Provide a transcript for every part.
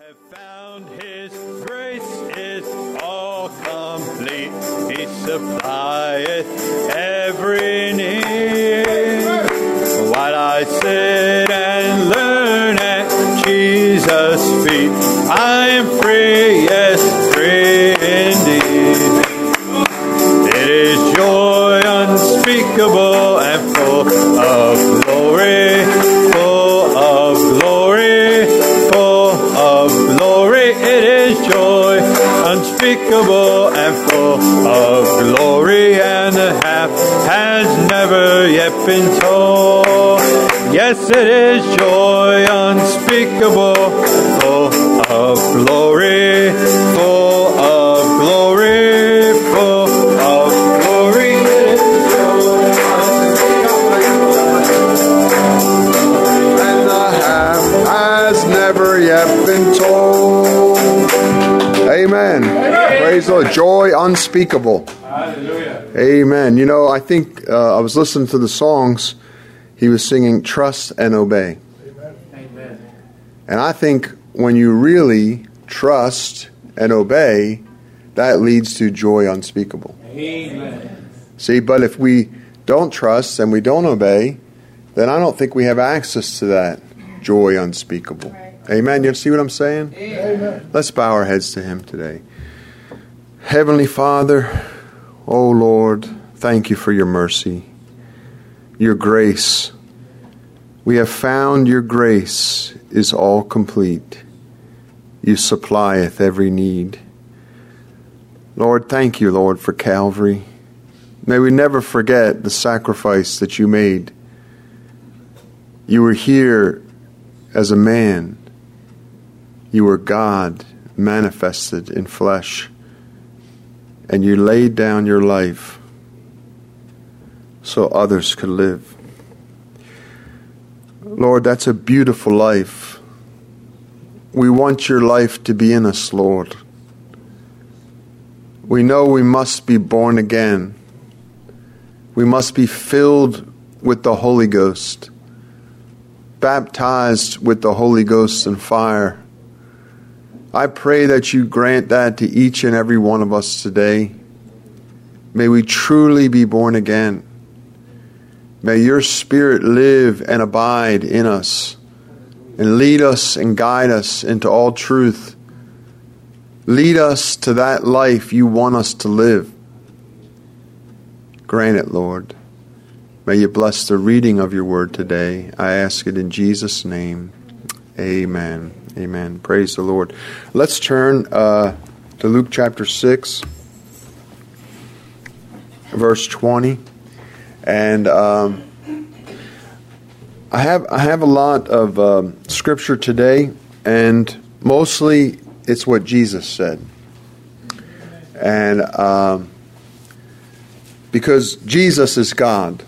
Found His grace is all complete. He supplieth every need. While I sit and learn at Jesus' feet, I am free, yes, free indeed. It is joy unspeakable and full of glory, full of glory, full of glory. It is joy unspeakable and full of glory, and the half has never yet been told. Yes, it is joy unspeakable, full of glory, full of glory, full of glory. It is joy And the half has never yet been told. Amen. Praise the Lord. Joy unspeakable. Hallelujah. Amen. You know, I think I was listening to the songs. He was singing Trust and Obey. Amen. And I think when you really trust and obey, that leads to joy unspeakable. Amen. See, but if we don't trust and we don't obey, then I don't think we have access to that joy unspeakable. Amen. You see what I'm saying? Amen. Let's bow our heads to Him today. Heavenly Father, oh Lord, thank you for your mercy, your grace. We have found your grace is all complete. You supplieth every need. Lord, thank you, Lord, for Calvary. May we never forget the sacrifice that you made. You were here as a man. You were God manifested in flesh. And you laid down your life so others could live. Lord, that's a beautiful life. We want your life to be in us, Lord. We know we must be born again. We must be filled with the Holy Ghost, baptized with the Holy Ghost and fire. I pray that you grant that to each and every one of us today. May we truly be born again. May your Spirit live and abide in us and lead us and guide us into all truth. Lead us to that life you want us to live. Grant it, Lord. May you bless the reading of your word today. I ask it in Jesus' name. Amen. Amen. Praise the Lord. Let's turn to Luke chapter 6, verse 20. And I have a lot of scripture today, and mostly it's what Jesus said. And because Jesus is God.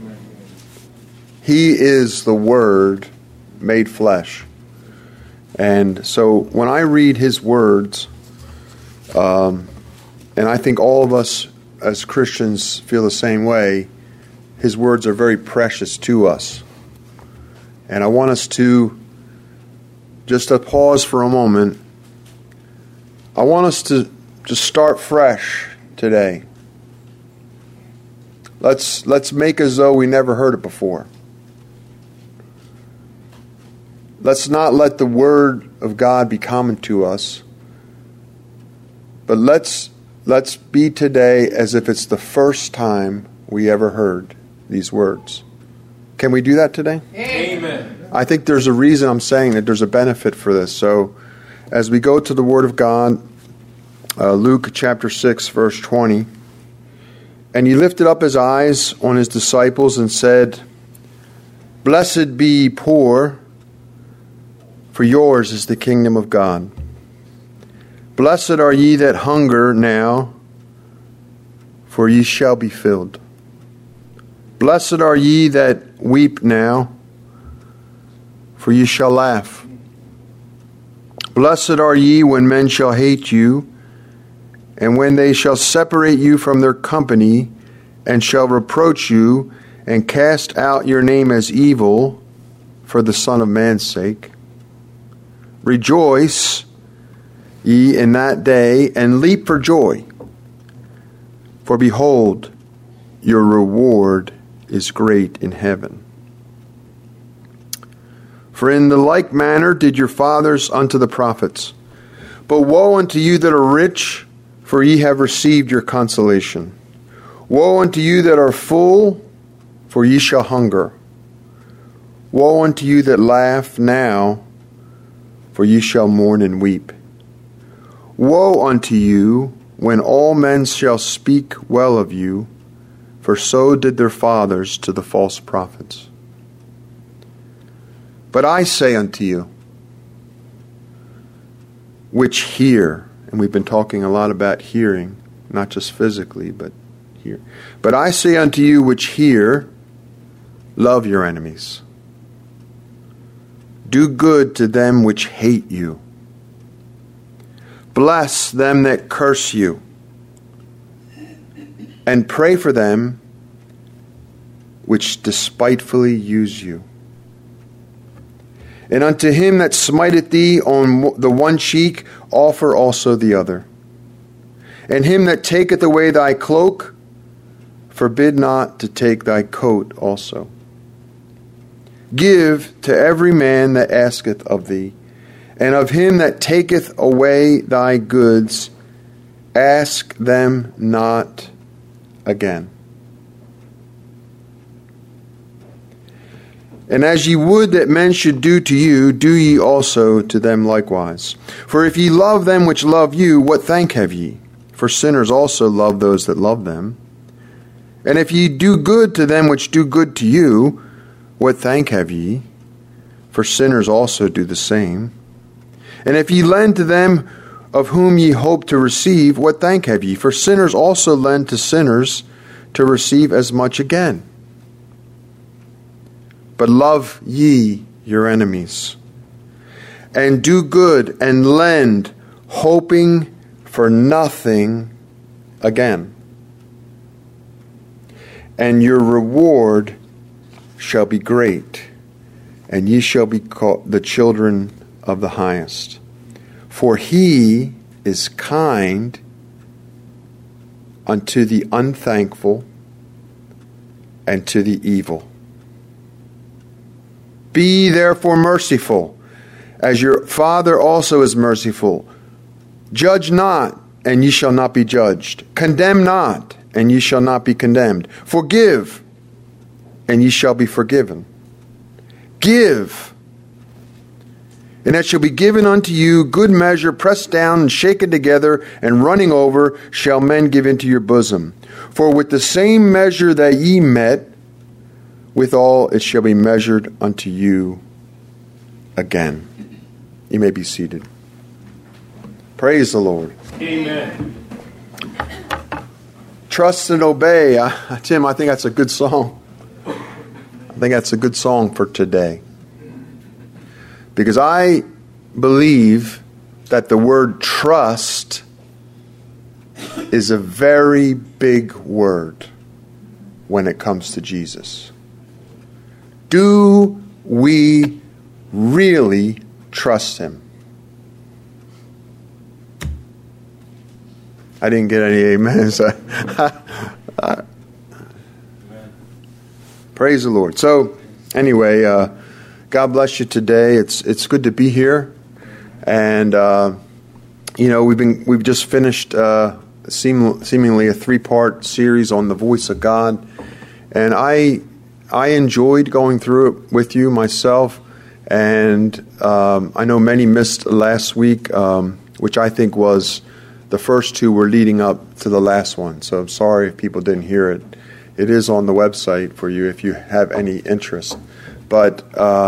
He is the Word made flesh. And so when I read His words, and I think all of us as Christians feel the same way, His words are very precious to us. And I want us to, just to pause for a moment, I want us to just start fresh today. Let's make as though we never heard it before. Let's not let the Word of God be common to us, but let's be today as if it's the first time we ever heard these words. Can we do that today? Amen. I think there's a reason I'm saying that there's a benefit for this. So as we go to the Word of God, Luke chapter 6, verse 20, and he lifted up his eyes on his disciples and said, "Blessed be ye poor, for yours is the kingdom of God. Blessed are ye that hunger now, for ye shall be filled. Blessed are ye that weep now, for ye shall laugh. Blessed are ye when men shall hate you, and when they shall separate you from their company, and shall reproach you, and cast out your name as evil for the Son of Man's sake. Rejoice ye in that day, and leap for joy. For behold, your reward is great in heaven. For in the like manner did your fathers unto the prophets. But woe unto you that are rich, for ye have received your consolation. Woe unto you that are full, for ye shall hunger. Woe unto you that laugh now, for ye shall mourn and weep. Woe unto you when all men shall speak well of you, for so did their fathers to the false prophets. But I say unto you, which hear, and we've been talking a lot about hearing, not just physically, but hear. But I say unto you which hear, love your enemies. Do good to them which hate you. Bless them that curse you. And pray for them which despitefully use you. And unto him that smiteth thee on the one cheek, offer also the other. And him that taketh away thy cloak, forbid not to take thy coat also. Give to every man that asketh of thee, and of him that taketh away thy goods, ask them not again. And as ye would that men should do to you, do ye also to them likewise. For if ye love them which love you, what thank have ye? For sinners also love those that love them. And if ye do good to them which do good to you, what thank have ye? For sinners also do the same. And if ye lend to them of whom ye hope to receive, what thank have ye? For sinners also lend to sinners to receive as much again. But love ye your enemies, and do good, and lend, hoping for nothing again. And your reward shall be great, and ye shall be called the children of the highest. For he is kind unto the unthankful and to the evil. Be therefore merciful, as your Father also is merciful. Judge not, and ye shall not be judged. Condemn not, and ye shall not be condemned. Forgive, and ye shall be forgiven. Give, and it shall be given unto you, good measure, pressed down and shaken together, and running over, shall men give into your bosom. For with the same measure that ye met, withal it shall be measured unto you again. You may be seated. Praise the Lord. Amen. Trust and obey. Tim, I think that's a good song. I think that's a good song for today. Because I believe that the word trust is a very big word when it comes to Jesus. Do we really trust him? I didn't get any amens. Praise the Lord. So, anyway, God bless you today. It's good to be here, and we've just finished seemingly a 3-part series on the voice of God, and I enjoyed going through it with you myself, and I know many missed last week, which I think was the first 2 were leading up to the last one. So I'm sorry if people didn't hear it. It is on the website for you if you have any interest. But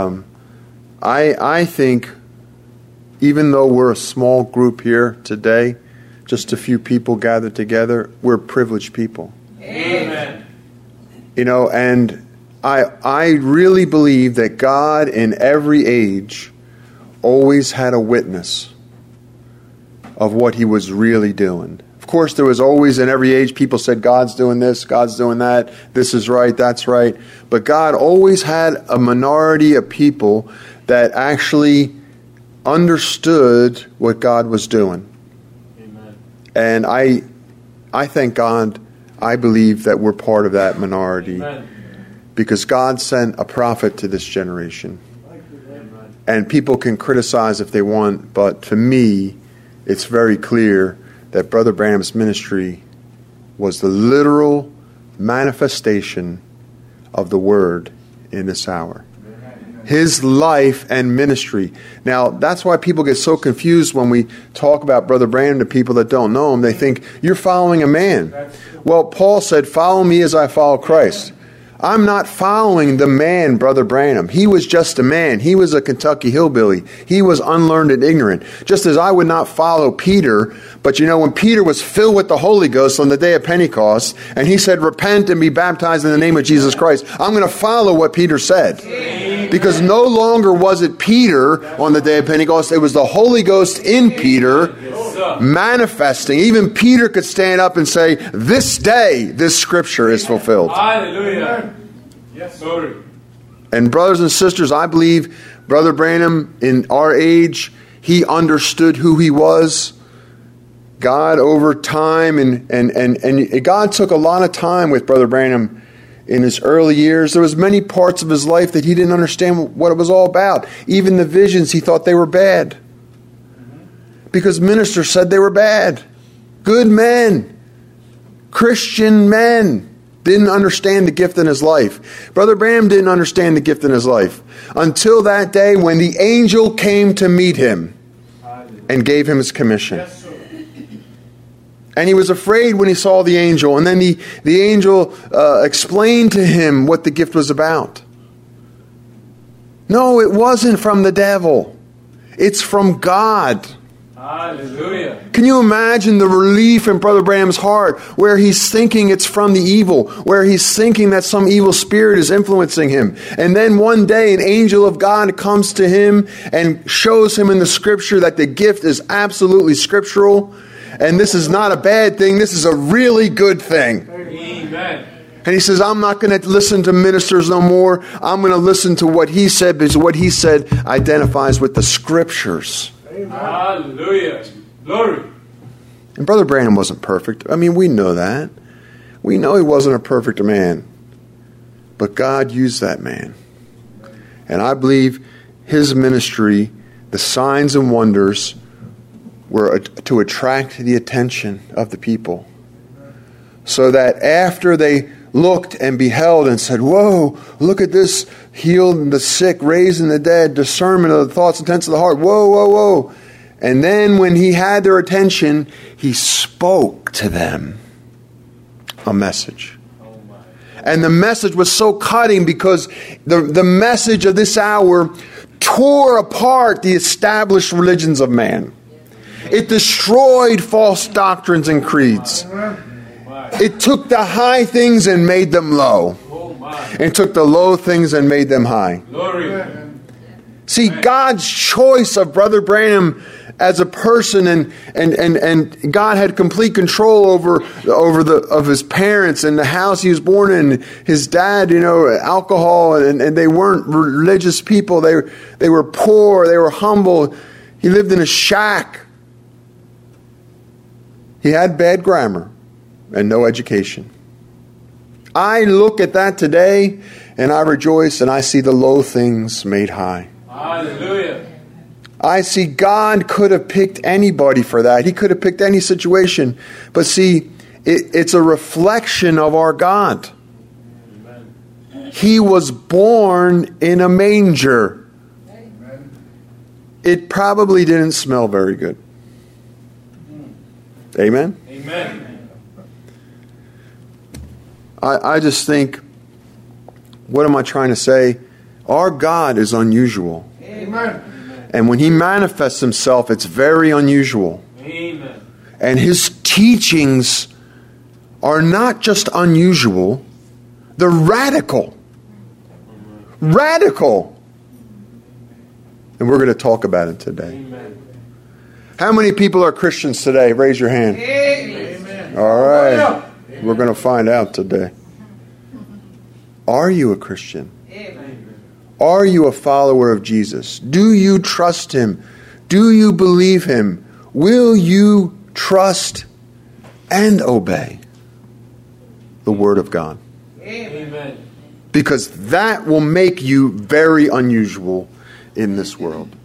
I think even though we're a small group here today, just a few people gathered together, we're privileged people. Amen. And I really believe that God in every age always had a witness of what he was really doing. Of course, there was always in every age people said, God's doing this, God's doing that, this is right, that's right. But God always had a minority of people that actually understood what God was doing. And I thank God, I believe that we're part of that minority. Amen. Because God sent a prophet to this generation. And people can criticize if they want, but to me, it's very clear that Brother Branham's ministry was the literal manifestation of the Word in this hour. His life and ministry. Now, that's why people get so confused when we talk about Brother Branham to people that don't know him. They think, you're following a man. Well, Paul said, follow me as I follow Christ. I'm not following the man, Brother Branham. He was just a man. He was a Kentucky hillbilly. He was unlearned and ignorant. Just as I would not follow Peter. But you know, when Peter was filled with the Holy Ghost on the day of Pentecost, and he said, repent and be baptized in the name of Jesus Christ, I'm going to follow what Peter said. Because no longer was it Peter on the day of Pentecost. It was the Holy Ghost in Peter manifesting. Even Peter could stand up and say, this day, this scripture is fulfilled. Hallelujah. Yes, Lord. And brothers and sisters, I believe Brother Branham, in our age, he understood who he was. God over time, and God took a lot of time with Brother Branham in his early years. There was many parts of his life that he didn't understand what it was all about. Even the visions, he thought they were bad. Because ministers said they were bad. Good men, Christian men, didn't understand the gift in his life. Brother Branham didn't understand the gift in his life until that day when the angel came to meet him and gave him his commission. And he was afraid when he saw the angel. And then the angel explained to him what the gift was about. No, it wasn't from the devil. It's from God. Hallelujah. Can you imagine the relief in Brother Branham's heart where he's thinking it's from the evil, where he's thinking that some evil spirit is influencing him. And then one day an angel of God comes to him and shows him in the scripture that the gift is absolutely scriptural. And this is not a bad thing. This is a really good thing. Amen. And he says, I'm not going to listen to ministers no more. I'm going to listen to what he said, because what he said identifies with the scriptures. Hallelujah. Glory. And Brother Branham wasn't perfect. I mean, we know that. We know he wasn't a perfect man. But God used that man. And I believe his ministry, the signs and wonders, were to attract the attention of the people. So that after they looked and beheld and said, whoa, look at this, healed the sick, raising the dead, discernment of the thoughts and intents of the heart, whoa, whoa, whoa. And then when he had their attention, he spoke to them a message. And the message was so cutting because the message of this hour tore apart the established religions of man. It destroyed false doctrines and creeds. It took the high things and made them low. And took the low things and made them high. Glory. See, God's choice of Brother Branham as a person, and God had complete control over his parents and the house he was born in. His dad, alcohol, and they weren't religious people. They were poor. They were humble. He lived in a shack. He had bad grammar and no education. I look at that today and I rejoice and I see the low things made high. Hallelujah. I see God could have picked anybody for that. He could have picked any situation. But see, it's a reflection of our God. Amen. He was born in a manger. Amen. It probably didn't smell very good. Amen? Amen. I just think, what am I trying to say? Our God is unusual. Amen. And when He manifests Himself, it's very unusual. Amen. And His teachings are not just unusual, they're radical. Radical. And we're going to talk about it today. Amen. How many people are Christians today? Raise your hand. Amen. All right. We're going to find out today. Are you a Christian? Amen. Are you a follower of Jesus? Do you trust Him? Do you believe Him? Will you trust and obey the Word of God. Amen. Because that will make you very unusual in this world.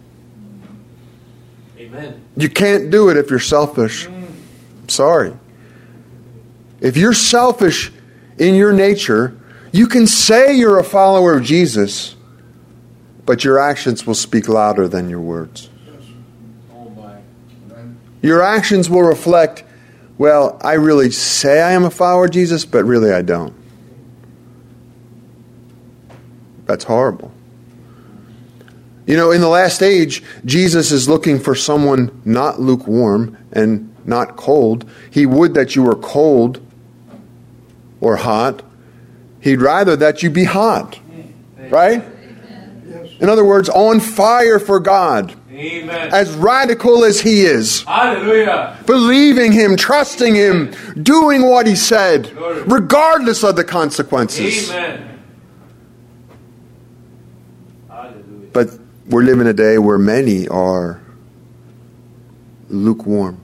Amen. You can't do it if you're selfish. Sorry. If you're selfish in your nature, you can say you're a follower of Jesus, but your actions will speak louder than your words. Oh my. Your actions will reflect, well, I really say I am a follower of Jesus, but really I don't. That's horrible. You know, in the last age, Jesus is looking for someone not lukewarm and not cold. He would that you were cold or hot. He'd rather that you be hot. Right? In other words, on fire for God. Amen. As radical as He is. Hallelujah. Believing Him, trusting Him, doing what He said, regardless of the consequences. Amen. Hallelujah. But we're living a day where many are lukewarm.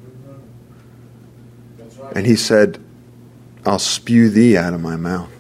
And He said, I'll spew thee out of my mouth.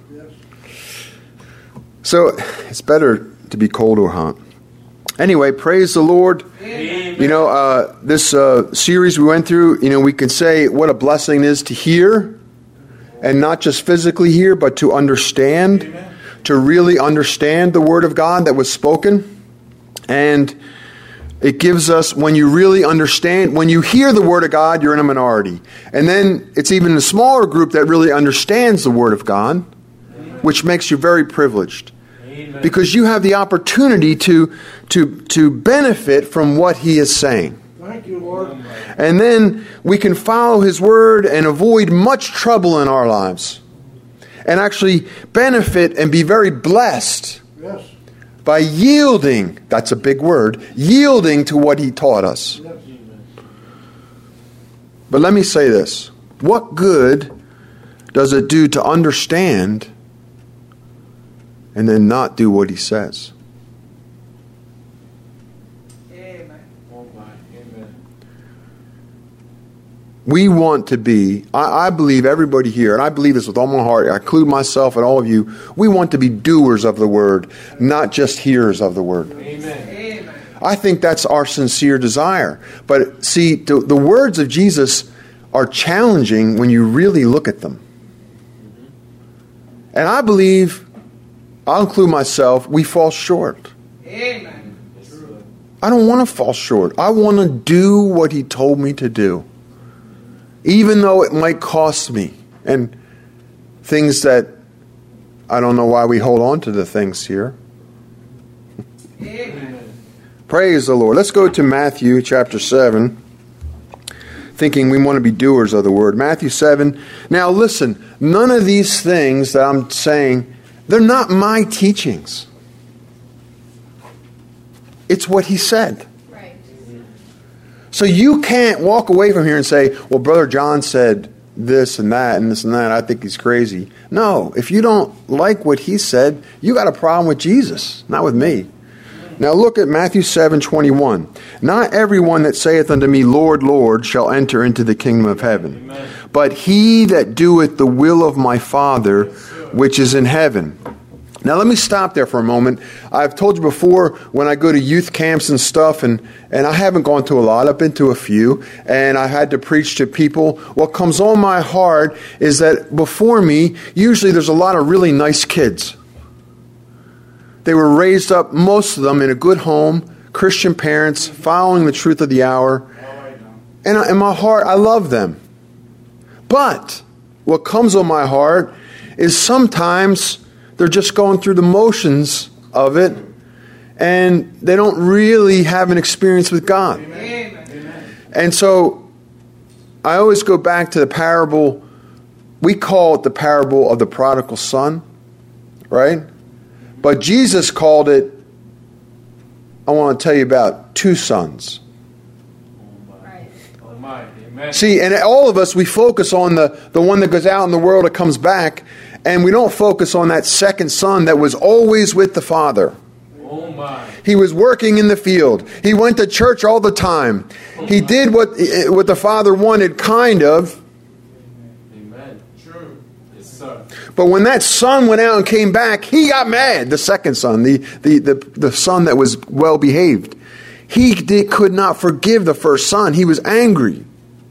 So it's better to be cold or hot. Anyway, praise the Lord. Amen. You know, this series we went through, you know, we can say what a blessing it is to hear, and not just physically hear, but to understand, to really understand the Word of God that was spoken. And it gives us, when you really understand, when you hear the Word of God, you're in a minority. And then it's even a smaller group that really understands the Word of God, which makes you very privileged. Amen. Because you have the opportunity to benefit from what He is saying. Thank you, Lord. And then we can follow His Word and avoid much trouble in our lives. And actually benefit and be very blessed Yes. by yielding, that's a big word, yielding to what He taught us. Yes. But let me say this. What good does it do to understand and then not do what He says? Oh my. Amen. We want to be, I believe everybody here, and I believe this with all my heart, I include myself and all of you, we want to be doers of the Word, not just hearers of the Word. Amen. I think that's our sincere desire. But see, the words of Jesus are challenging when you really look at them. And I believe, I'll include myself, we fall short. Amen. Yes, Lord. I don't want to fall short. I want to do what He told me to do. Even though it might cost me. And things that, I don't know why we hold on to the things here. Amen. Praise the Lord. Let's go to Matthew chapter 7. Thinking we want to be doers of the Word. Matthew 7. Now listen, none of these things that I'm saying, they're not my teachings. It's what He said. Right. So you can't walk away from here and say, well, Brother John said this and that and this and that. I think he's crazy. No, if you don't like what he said, you got a problem with Jesus, not with me. Now look at Matthew 7:21. Not everyone that saith unto me, Lord, Lord, shall enter into the kingdom of heaven, Amen. but he that doeth the will of my Father which is in heaven. Now let me stop there for a moment. I've told you before, when I go to youth camps and stuff, and I haven't gone to a lot, I've been to a few, and I had to preach to people. What comes on my heart is that before me, usually there's a lot of really nice kids. They were raised up, most of them, in a good home, Christian parents, following the truth of the hour. And in my heart, I love them. But what comes on my heart is sometimes they're just going through the motions of it, and they don't really have an experience with God. Amen. And so I always go back to the parable. We call it the parable of the prodigal son, right? But Jesus called it, I want to tell you about two sons. Right. Oh my. Amen. See, and all of us, we focus on the one that goes out in the world that comes back, and we don't focus on that second son that was always with the Father. Oh my. He was working in the field. He went to church all the time. He did what the Father wanted, kind of, But when that son went out and came back, he got mad. The second son, the son that was well behaved. He could not forgive the first son. He was angry.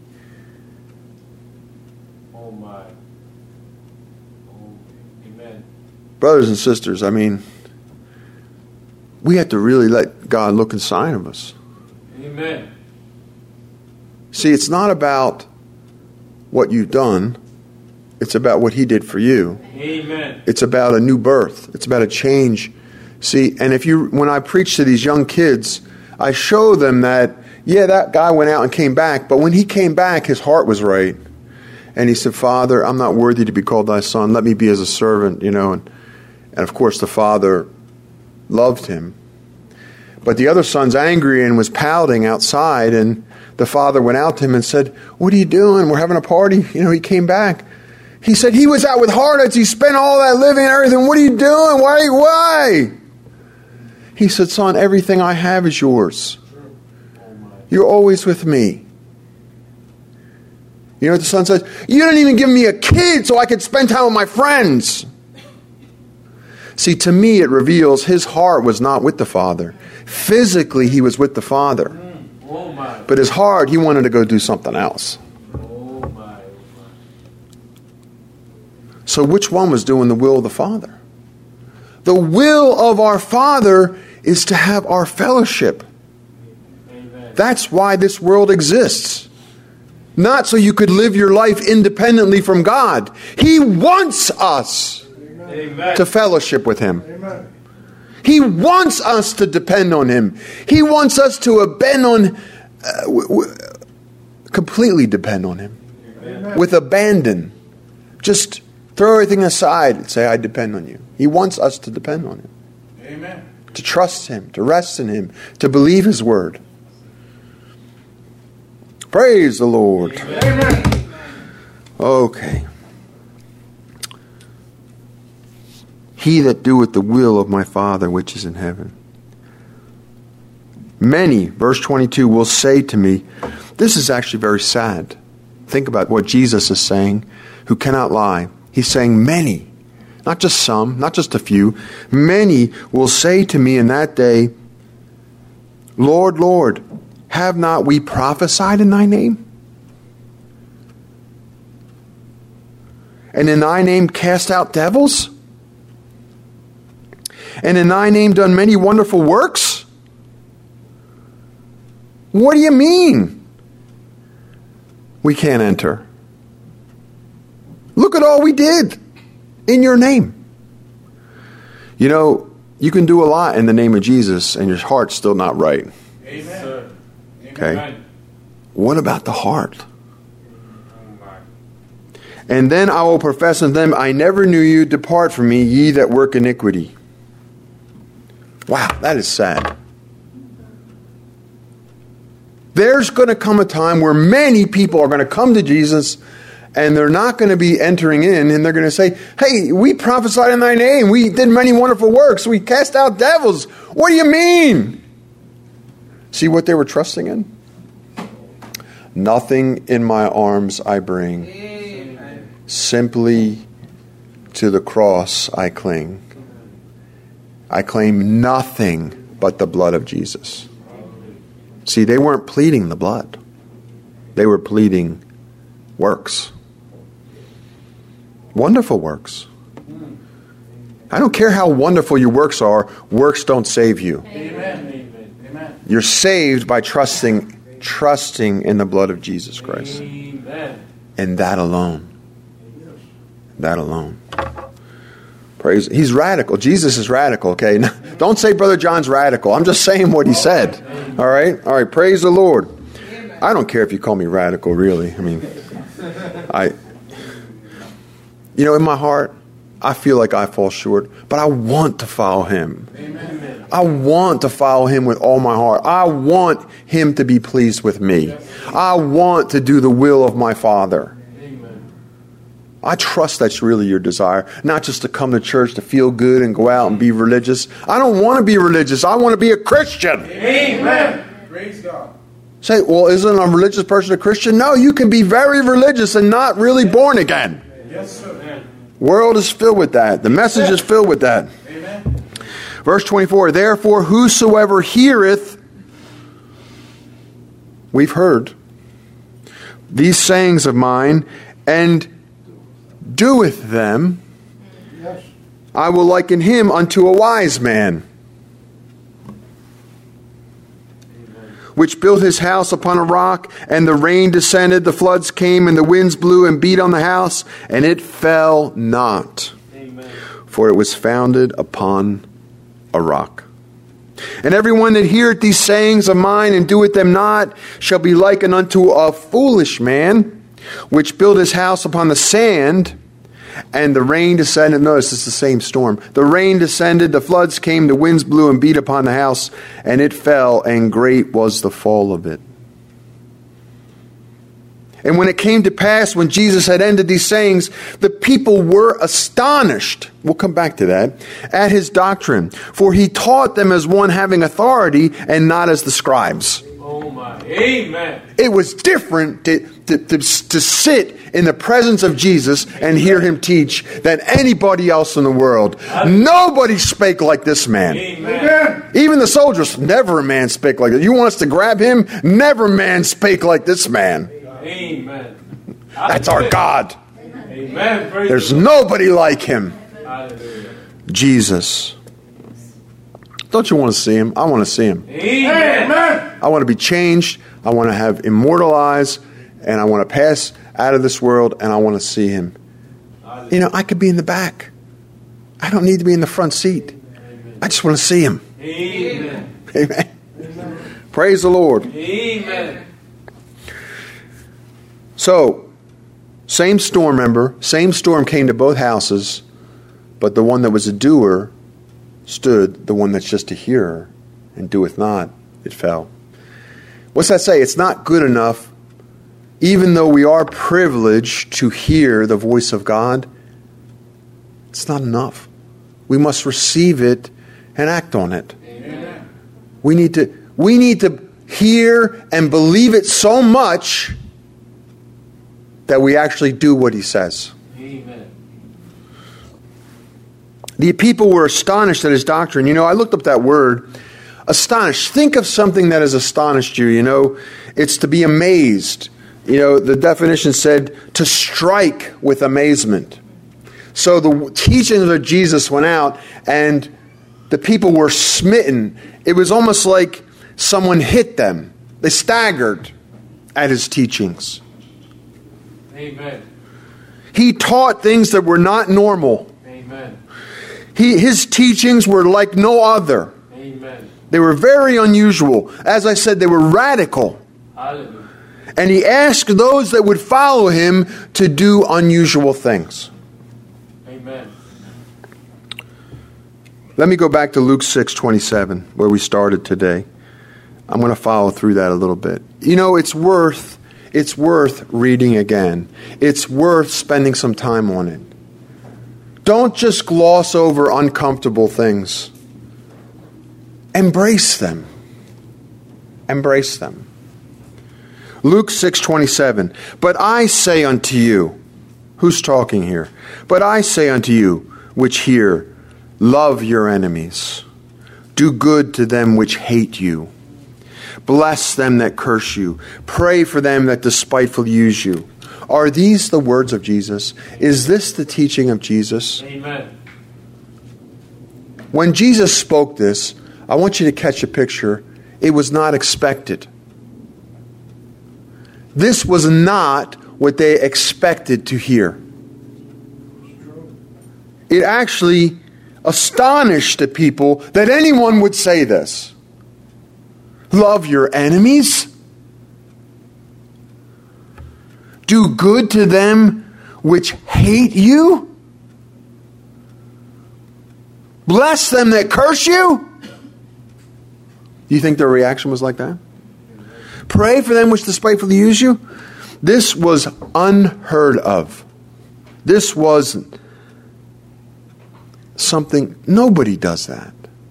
Oh my. Oh, amen. Brothers and sisters, I mean, we have to really let God look inside of us. Amen. See, it's not about what you've done. It's about what He did for you. Amen. It's about a new birth. It's about a change. See, and when I preach to these young kids, I show them that, yeah, that guy went out and came back, but when he came back, his heart was right. And he said, Father, I'm not worthy to be called thy son. Let me be as a servant, And of course, the father loved him. But the other son's angry and was pouting outside, and the father went out to him and said, what are you doing? We're having a party. He came back. He said, he was out with harlots. He spent all that living and everything. What are you doing? Why? He said, son, everything I have is yours. You're always with me. You know what the son says? You didn't even give me a kid so I could spend time with my friends. See, to me, it reveals his heart was not with the Father. Physically, he was with the Father. Oh my. But his heart, he wanted to go do something else. Oh my. So which one was doing the will of the Father? The will of our Father is to have our fellowship. Amen. That's why this world exists. Not so you could live your life independently from God. He wants us Amen. to fellowship with Him. Amen. He wants us to depend on Him. He wants us to completely depend on Him. Amen. With abandon. Just throw everything aside and say, I depend on you. He wants us to depend on Him. Amen. To trust Him, to rest in Him, to believe His word. Praise the Lord. Amen. Okay. He that doeth the will of my Father which is in heaven. Many, verse 22, will say to me, this is actually very sad. Think about what Jesus is saying, who cannot lie. He's saying many, not just some, not just a few. Many will say to me in that day, Lord, Lord, have not we prophesied in thy name? And in thy name cast out devils? And in thy name done many wonderful works? What do you mean we can't enter? Look at all we did in your name. You know, you can do a lot in the name of Jesus and your heart's still not right. Amen. Sir. Okay. Amen. What about the heart? Oh my. And then I will profess unto them, I never knew you. Depart from me, ye that work iniquity. Wow, that is sad. There's going to come a time where many people are going to come to Jesus and they're not going to be entering in, and they're going to say, hey, we prophesied in thy name. We did many wonderful works. We cast out devils. What do you mean? See what they were trusting in? Nothing in my arms I bring. Amen. Simply to the cross I cling. I claim nothing but the blood of Jesus. See, they weren't pleading the blood. They were pleading works. Wonderful works. I don't care how wonderful your works are, works don't save you. Amen. Amen. You're saved by trusting in the blood of Jesus Christ. Amen. And that alone. That alone. Praise. He's radical. Jesus is radical, okay? Don't say Brother John's radical. I'm just saying what he said. All right? All right. Praise the Lord. I don't care if you call me radical, really. I mean, in my heart, I feel like I fall short, but I want to follow Him. Amen. I want to follow Him with all my heart. I want Him to be pleased with me. I want to do the will of my Father. Amen. I trust that's really your desire, not just to come to church to feel good and go out and be religious. I don't want to be religious. I want to be a Christian. Amen. Praise God. Say, well, isn't a religious person a Christian? No, you can be very religious and not really born again. Yes, sir. Amen. World is filled with that. The message is filled with that. Amen. Verse 24, therefore whosoever heareth, we've heard, these sayings of mine, and doeth them, Yes. I will liken him unto a wise man, which built his house upon a rock, and the rain descended, the floods came, and the winds blew and beat on the house, and it fell not, Amen. for it was founded upon a rock. And everyone that heareth these sayings of mine and doeth them not shall be likened unto a foolish man, which built his house upon the sand, and the rain descended. Notice it's the same storm. The rain descended, the floods came, the winds blew and beat upon the house, and it fell, and great was the fall of it. And when it came to pass, when Jesus had ended these sayings, the people were astonished, we'll come back to that, at his doctrine. For he taught them as one having authority, and not as the scribes. Oh my. Amen. It was different to sit in the presence of Jesus and hear him teach than anybody else in the world. Nobody spake like this man. Amen. Even the soldiers, never a man spake like this. You want us to grab him? Never man spake like this man. Amen. That's our God. Amen. Praise There's the Lord. nobody like him. Hallelujah. Jesus. Don't you want to see him? I want to see him. Amen. I want to be changed. I want to have immortal eyes. And I want to pass out of this world. And I want to see him. You know, I could be in the back. I don't need to be in the front seat. I just want to see him. Amen. Amen. Praise the Lord. Amen. So, same storm, remember? Same storm came to both houses. But the one that was a doer stood, the one that's just a hearer and doeth not, it fell. What's that say? It's not good enough, even though we are privileged to hear the voice of God. It's not enough. We must receive it and act on it. Amen. We need to hear and believe it so much that we actually do what he says. Amen. The people were astonished at his doctrine. You know, I looked up that word, astonished. Think of something that has astonished you. You know, it's to be amazed. You know, the definition said to strike with amazement. So the teachings of Jesus went out and the people were smitten. It was almost like someone hit them. They staggered at his teachings. Amen. He taught things that were not normal. Amen. His teachings were like no other. Amen. They were very unusual. As I said, they were radical. Hallelujah. And he asked those that would follow him to do unusual things. Amen. Let me go back to Luke 6:27, where we started today. I'm going to follow through that a little bit. You know, it's worth reading again. It's worth spending some time on it. Don't just gloss over uncomfortable things. Embrace them. Embrace them. Luke 6:27. But I say unto you, who's talking here? But I say unto you, which hear, love your enemies. Do good to them which hate you. Bless them that curse you. Pray for them that despitefully use you. Are these the words of Jesus? Is this the teaching of Jesus? Amen. When Jesus spoke this, I want you to catch a picture. It was not expected. This was not what they expected to hear. It actually astonished the people that anyone would say this. Love your enemies. Do good to them which hate you. Bless them that curse you. Do you think their reaction was like that? Pray for them which despitefully use you. This was unheard of. This was something, nobody does that.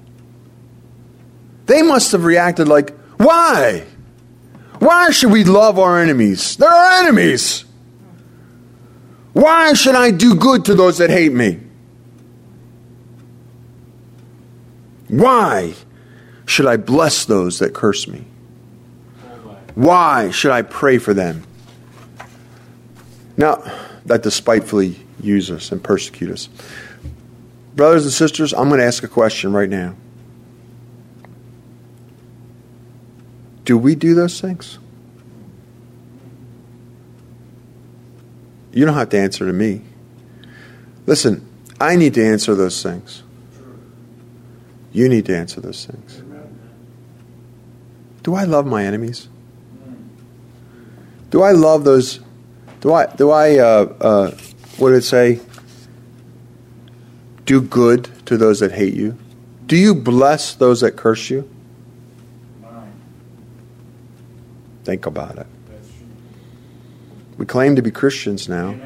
They must have reacted like, why? Why should we love our enemies? They're our enemies. Why should I do good to those that hate me? Why should I bless those that curse me? Why should I pray for them? Now, that despitefully use us and persecute us. Brothers and sisters, I'm going to ask a question right now. Do we do those things? You don't have to answer to me. Listen, I need to answer those things. You need to answer those things. Do I love my enemies? Do I love those? What did it say? Do good to those that hate you. Do you bless those that curse you? Think about it. We claim to be Christians now.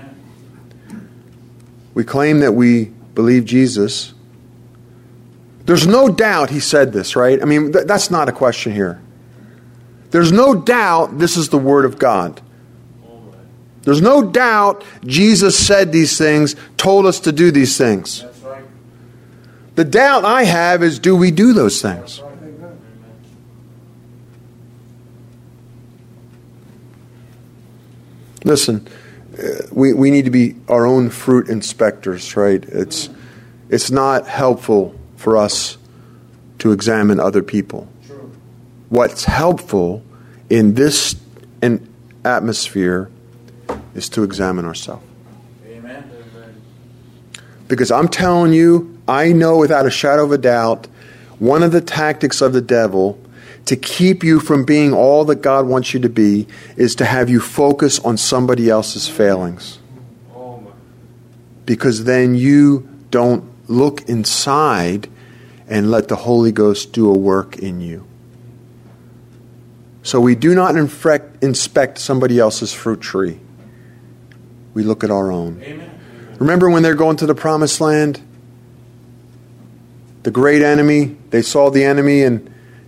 We claim that we believe Jesus. There's no doubt he said this, right? I mean, that's not a question here. There's no doubt this is the Word of God. There's no doubt Jesus said these things, told us to do these things. That's right. The doubt I have is, do we do those things? Listen, we need to be our own fruit inspectors, right? It's not helpful for us to examine other people. True. What's helpful in this atmosphere is to examine ourselves. Amen. Because I'm telling you, I know without a shadow of a doubt, one of the tactics of the devil to keep you from being all that God wants you to be is to have you focus on somebody else's failings. Oh my. Because then you don't look inside and let the Holy Ghost do a work in you. So we do not inspect somebody else's fruit tree. We look at our own. Amen. Remember when they're going to the promised land? The great enemy, they saw the enemy and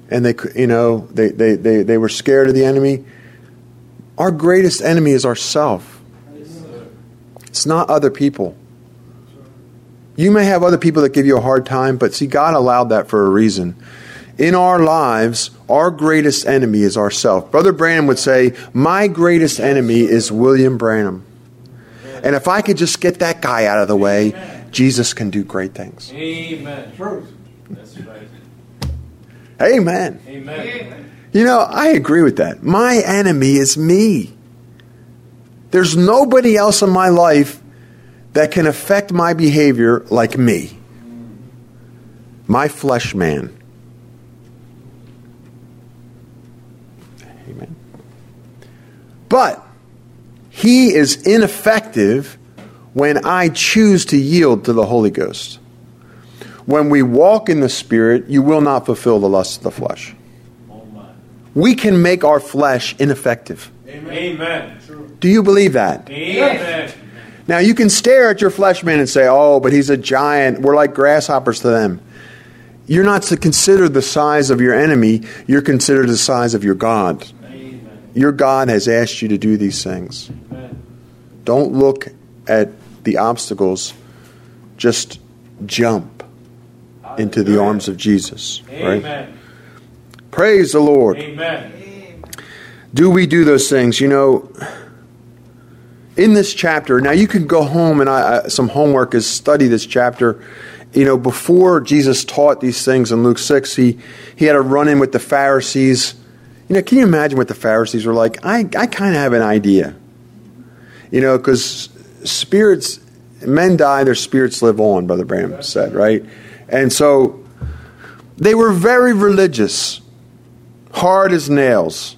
they were scared of the enemy. Our greatest enemy is ourselves. It's not other people. You may have other people that give you a hard time, but see, God allowed that for a reason. In our lives, our greatest enemy is ourselves. Brother Branham would say, my greatest enemy is William Branham. And if I could just get that guy out of the way, Jesus can do great things. Amen. Truth. That's right. Amen. Amen. You know, I agree with that. My enemy is me. There's nobody else in my life that can affect my behavior like me. My flesh man. Amen. But he is ineffective when I choose to yield to the Holy Ghost. When we walk in the Spirit, you will not fulfill the lusts of the flesh. Oh my. We can make our flesh ineffective. Amen. Do you believe that? Amen. Now, you can stare at your flesh man and say, oh, but he's a giant. We're like grasshoppers to them. You're not to consider the size of your enemy. You're considered the size of your God. Amen. Your God has asked you to do these things. Amen. Don't look at the obstacles. Just jump into the arms of Jesus. Right? Amen. Praise the Lord. Amen. Do we do those things? You know, in this chapter, now you can go home and some homework is study this chapter. You know, before Jesus taught these things in Luke 6, he had a run-in with the Pharisees. You know, can you imagine what the Pharisees were like? I kind of have an idea. You know, because men die, their spirits live on, Brother Branham said, right? And so they were very religious, hard as nails.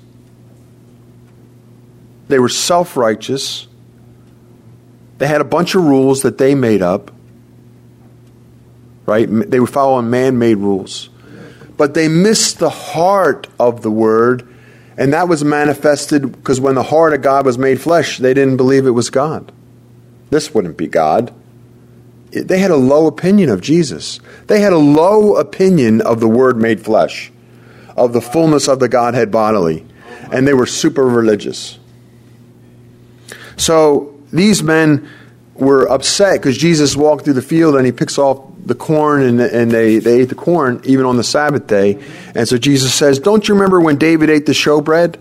They were self-righteous. They had a bunch of rules that they made up. Right? They were following man-made rules. But they missed the heart of the Word, and that was manifested because when the heart of God was made flesh, they didn't believe it was God. This wouldn't be God. They had a low opinion of Jesus. They had a low opinion of the Word made flesh, of the fullness of the Godhead bodily, and they were super religious. So these men were upset because Jesus walked through the field and he picks off the corn and they ate the corn even on the Sabbath day. And so Jesus says, don't you remember when David ate the showbread?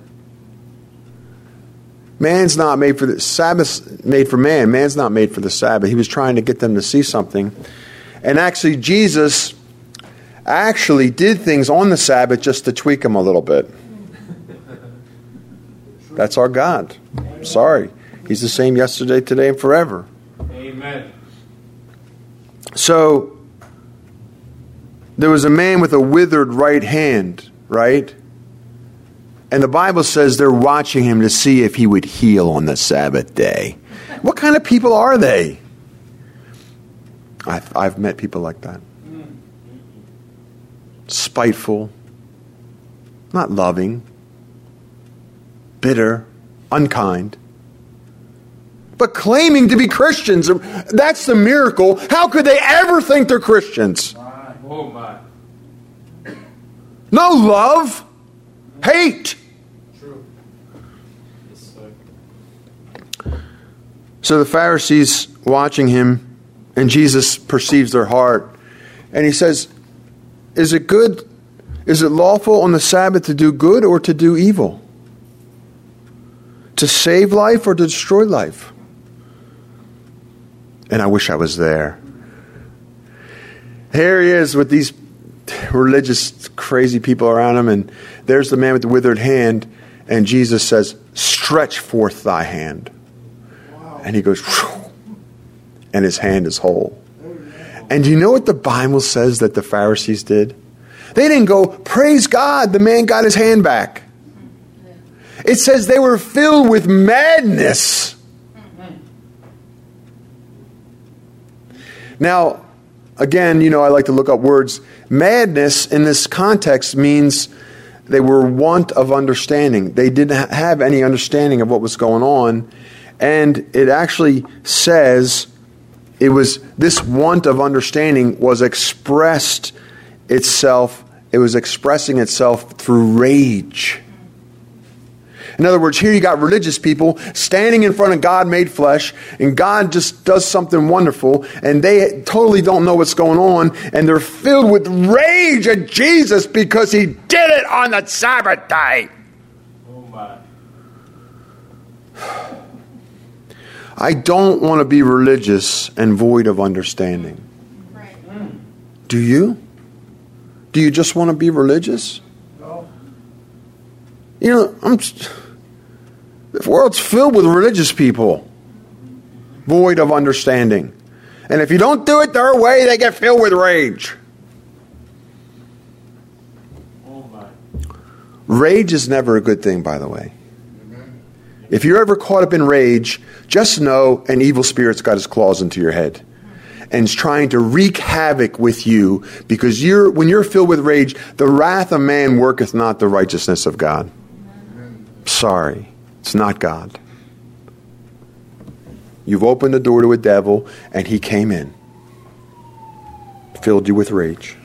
Man's not made for the Sabbath's made for man. Man's not made for the Sabbath. He was trying to get them to see something. And actually, Jesus actually did things on the Sabbath just to tweak them a little bit. That's our God. Sorry. He's the same yesterday, today, and forever. Amen. So, there was a man with a withered right hand, right? And the Bible says they're watching him to see if he would heal on the Sabbath day. What kind of people are they? I've met people like that. Spiteful, not loving, bitter, unkind, but claiming to be Christians. That's the miracle. How could they ever think they're Christians? Oh my. No love, hate. True. Yes, sir. So the Pharisees watching him, and Jesus perceives their heart, and he says, is it good? Is it lawful on the Sabbath to do good or to do evil? To save life or to destroy life? And I wish I was there. Here he is with these religious, crazy people around him, and there's the man with the withered hand, and Jesus says, stretch forth thy hand. Wow. And he goes, whew, and his hand is whole. And do you know what the Bible says that the Pharisees did? They didn't go, praise God, the man got his hand back. It says they were filled with madness. Now, again, I like to look up words. Madness in this context means they were want of understanding. They didn't have any understanding of what was going on. And it actually says it was this want of understanding was expressing itself through rage. In other words, here you got religious people standing in front of God made flesh, and God just does something wonderful, and they totally don't know what's going on, and they're filled with rage at Jesus because he did it on the Sabbath day. Oh my. I don't want to be religious and void of understanding. Right. Do you? Do you just want to be religious? No. The world's filled with religious people, void of understanding. And if you don't do it their way, they get filled with rage. Oh my. Rage is never a good thing, by the way. If you're ever caught up in rage, just know an evil spirit's got his claws into your head and is trying to wreak havoc with you, because when you're filled with rage, the wrath of man worketh not the righteousness of God. Sorry, it's not God. You've opened the door to a devil, and he came in, filled you with rage.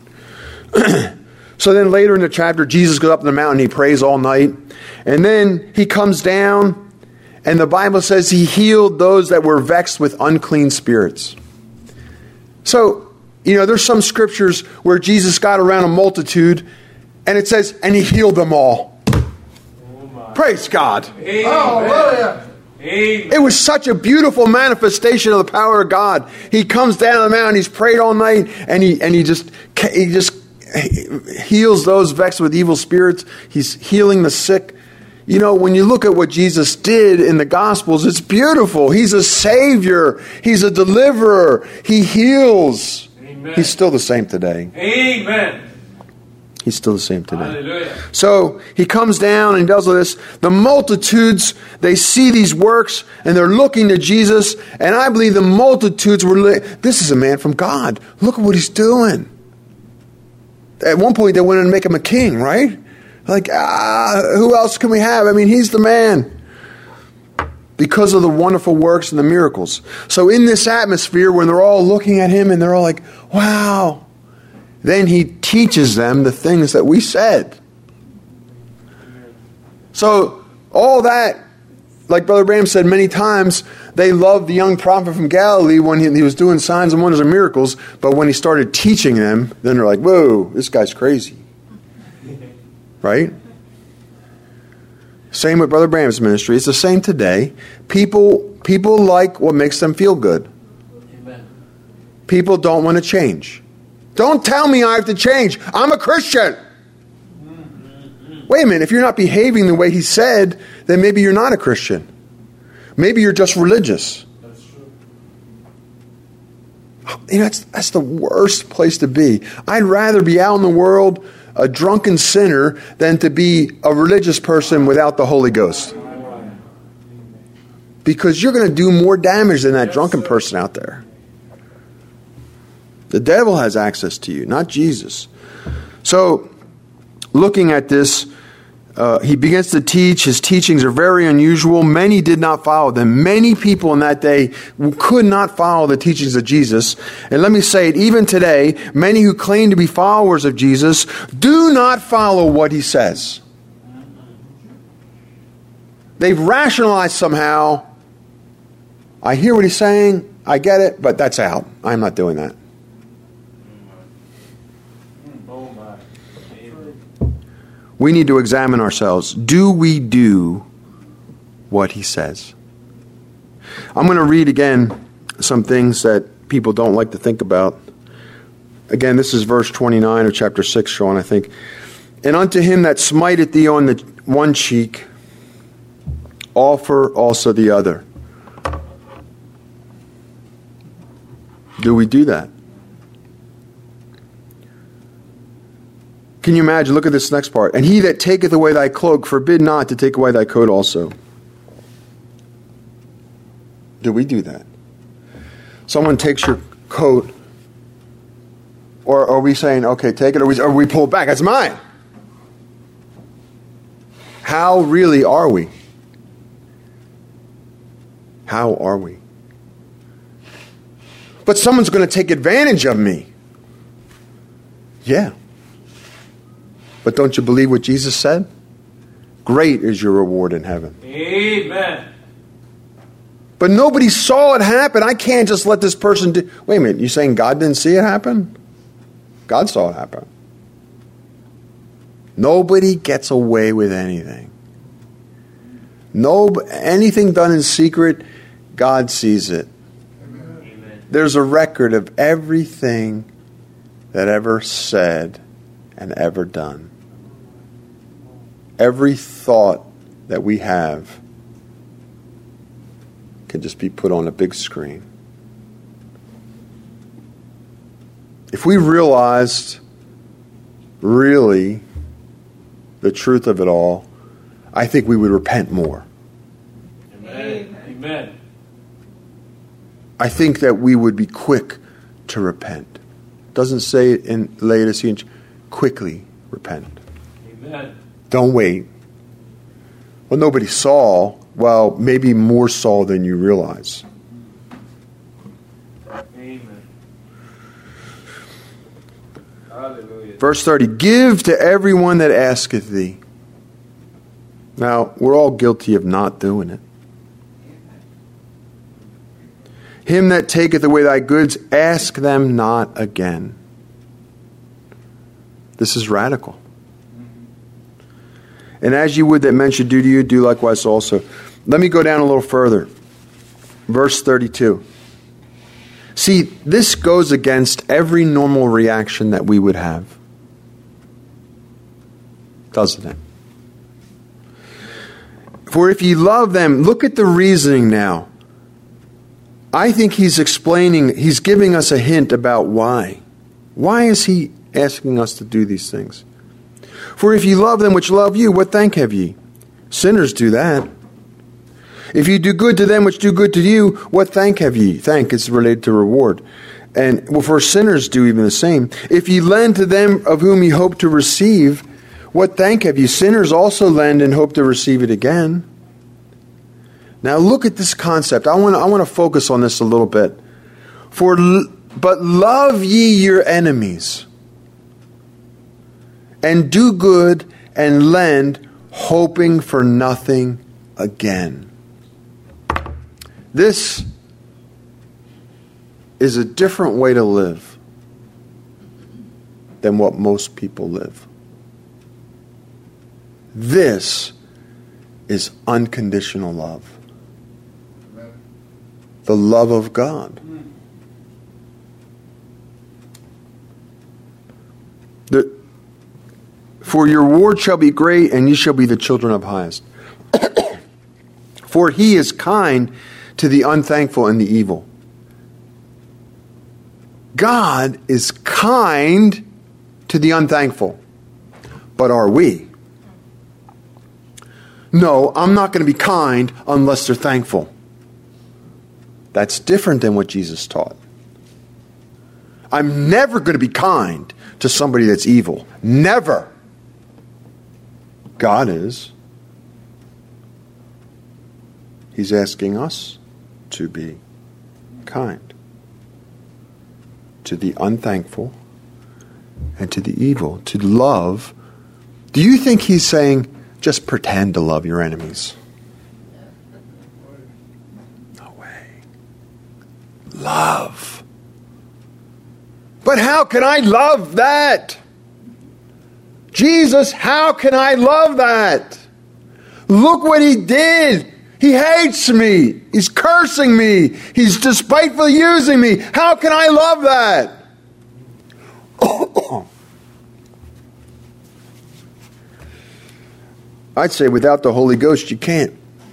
So then later in the chapter, Jesus goes up on the mountain, he prays all night, and then he comes down, and the Bible says he healed those that were vexed with unclean spirits. So, there's some scriptures where Jesus got around a multitude, and it says, and he healed them all. Oh Praise God. Amen. Hallelujah. Amen. It was such a beautiful manifestation of the power of God. He comes down the mountain, he's prayed all night, and he just heals those vexed with evil spirits. He's healing the sick. When you look at what Jesus did in the Gospels, it's beautiful. He's a Savior. He's a deliverer. He heals. Amen. He's still the same today. Amen. He's still the same today. Hallelujah. So he comes down and does all this. The multitudes, they see these works and they're looking to Jesus. And I believe the multitudes were, this is a man from God. Look at what he's doing. At one point they wanted to make him a king, right? Like, who else can we have? I mean, he's the man. Because of the wonderful works and the miracles. So in this atmosphere, when they're all looking at him and they're all like, wow. Then he teaches them the things that we said. So all that like Brother Branham said many times, they loved the young prophet from Galilee when he was doing signs and wonders and miracles, but when he started teaching them, then they're like, whoa, this guy's crazy. Right? Same with Brother Branham's ministry. It's the same today. People like what makes them feel good. Amen. People don't want to change. Don't tell me I have to change. I'm a Christian. Wait a minute, if you're not behaving the way he said, then maybe you're not a Christian. Maybe you're just religious. That's true. You know, that's the worst place to be. I'd rather be out in the world a drunken sinner than to be a religious person without the Holy Ghost. Because you're going to do more damage than that drunken person out there. The devil has access to you, not Jesus. So, looking at this, he begins to teach. His teachings are very unusual. Many did not follow them. Many people in that day could not follow the teachings of Jesus. And let me say it, even today, many who claim to be followers of Jesus do not follow what he says. They've rationalized somehow, I hear what he's saying, I get it, but that's out. I'm not doing that. Oh my. Amen. We need to examine ourselves. Do we do what he says? I'm going to read again some things that people don't like to think about. Again, this is verse 29 of chapter 6, Sean, I think. And unto him that smiteth thee on the one cheek, offer also the other. Do we do that? Can you imagine? Look at this next part. And he that taketh away thy cloak, forbid not to take away thy coat also. Do we do that? Someone takes your coat, or are we saying, okay, take it, or we pull it back? That's mine. How really are we? How are we? But someone's going to take advantage of me. Yeah. But don't you believe what Jesus said? Great is your reward in heaven. Amen. But nobody saw it happen. I can't just let this person do... Wait a minute, you saying God didn't see it happen? God saw it happen. Nobody gets away with anything. Anything done in secret, God sees it. Amen. There's a record of everything that ever said and ever done. Every thought that we have can just be put on a big screen. If we realized really the truth of it all, I think we would repent more. Amen. Amen. I think that we would be quick to repent. It doesn't say it in Laodicean, quickly repent. Amen. Don't wait. Well, nobody saw. Well, maybe more saw than you realize. Amen. Hallelujah. Verse 30, give to everyone that asketh thee. Now, we're all guilty of not doing it. Him that taketh away thy goods, ask them not again. This is radical. And as you would that men should do to you, do likewise also. Let me go down a little further. Verse 32. See, this goes against every normal reaction that we would have. Doesn't it? For if ye love them, look at the reasoning now. I think he's giving us a hint about why. Why is he asking us to do these things? For if ye love them which love you, what thank have ye? Sinners do that. If you do good to them which do good to you, what thank have ye? Thank is related to reward. And for sinners do even the same. If ye lend to them of whom ye hope to receive, what thank have ye? Sinners also lend and hope to receive it again. Now look at this concept. I want to focus on this a little bit. But love ye your enemies, and do good and lend, hoping for nothing again. This is a different way to live than what most people live. This is unconditional love. The love of God. For your reward shall be great, and ye shall be the children of highest. For he is kind to the unthankful and the evil. God is kind to the unthankful. But are we? No, I'm not going to be kind unless they're thankful. That's different than what Jesus taught. I'm never going to be kind to somebody that's evil. Never. God is. He's asking us to be kind to the unthankful and to the evil, to love. Do you think he's saying, just pretend to love your enemies? No way. Love. But how can I love that? Jesus, how can I love that? Look what he did. He hates me. He's cursing me. He's despitefully using me. How can I love that? I'd say without the Holy Ghost you can't.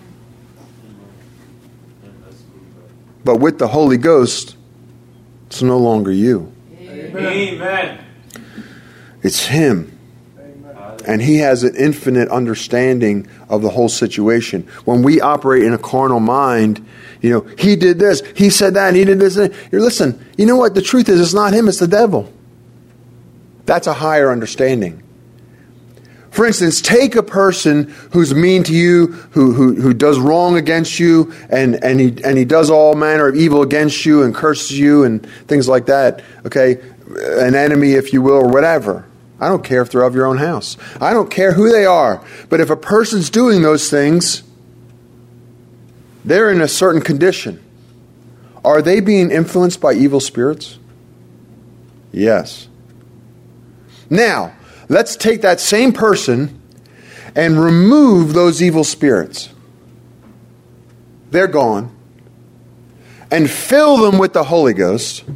But with the Holy Ghost, it's no longer you. Amen. It's him. And he has an infinite understanding of the whole situation. When we operate in a carnal mind, he did this, he said that, and he did this. Listen, you know what? The truth is, it's not him, it's the devil. That's a higher understanding. For instance, take a person who's mean to you, who does wrong against you, and he does all manner of evil against you and curses you and things like that. Okay, an enemy, if you will, or whatever. I don't care if they're of your own house. I don't care who they are. But if a person's doing those things, they're in a certain condition. Are they being influenced by evil spirits? Yes. Now, let's take that same person and remove those evil spirits. They're gone. And fill them with the Holy Ghost.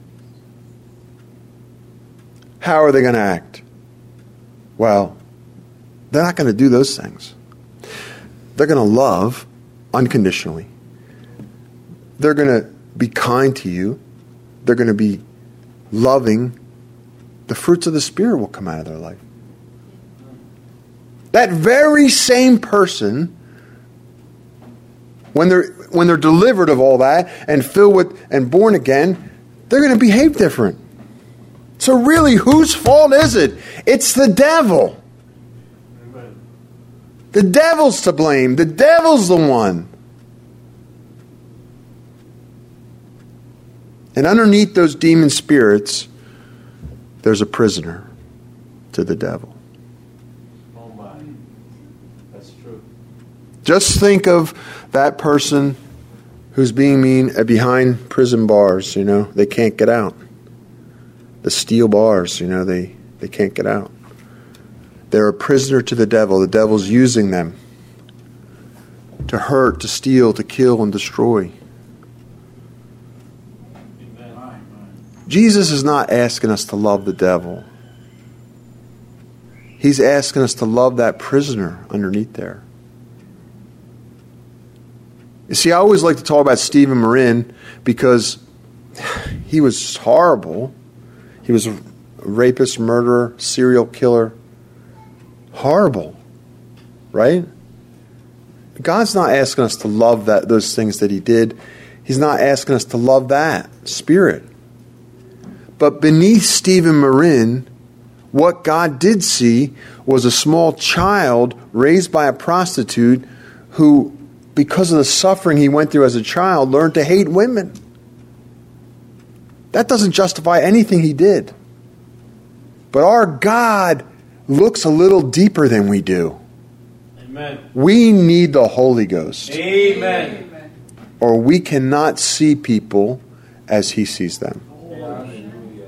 How are they going to act? Well, they're not going to do those things. They're going to love unconditionally. They're going to be kind to you. They're going to be loving. The fruits of the Spirit will come out of their life. That very same person, when they're delivered of all that and filled with and born again, they're going to behave different. So really, whose fault is it? It's the devil. Amen. The devil's to blame. The devil's the one. And underneath those demon spirits, there's a prisoner to the devil. Oh my. That's true. Just think of that person who's being mean behind prison bars, they can't get out. The steel bars, they can't get out. They're a prisoner to the devil. The devil's using them to hurt, to steal, to kill, and destroy. Amen. Jesus is not asking us to love the devil. He's asking us to love that prisoner underneath there. You see, I always like to talk about Stephen Marin because he was horrible. He was a rapist, murderer, serial killer. Horrible. Right? God's not asking us to love those things that he did. He's not asking us to love that spirit. But beneath Stephen Marin, what God did see was a small child raised by a prostitute who, because of the suffering he went through as a child, learned to hate women. That doesn't justify anything he did. But our God looks a little deeper than we do. Amen. We need the Holy Ghost. Amen. or we cannot see people as He sees them. Hallelujah.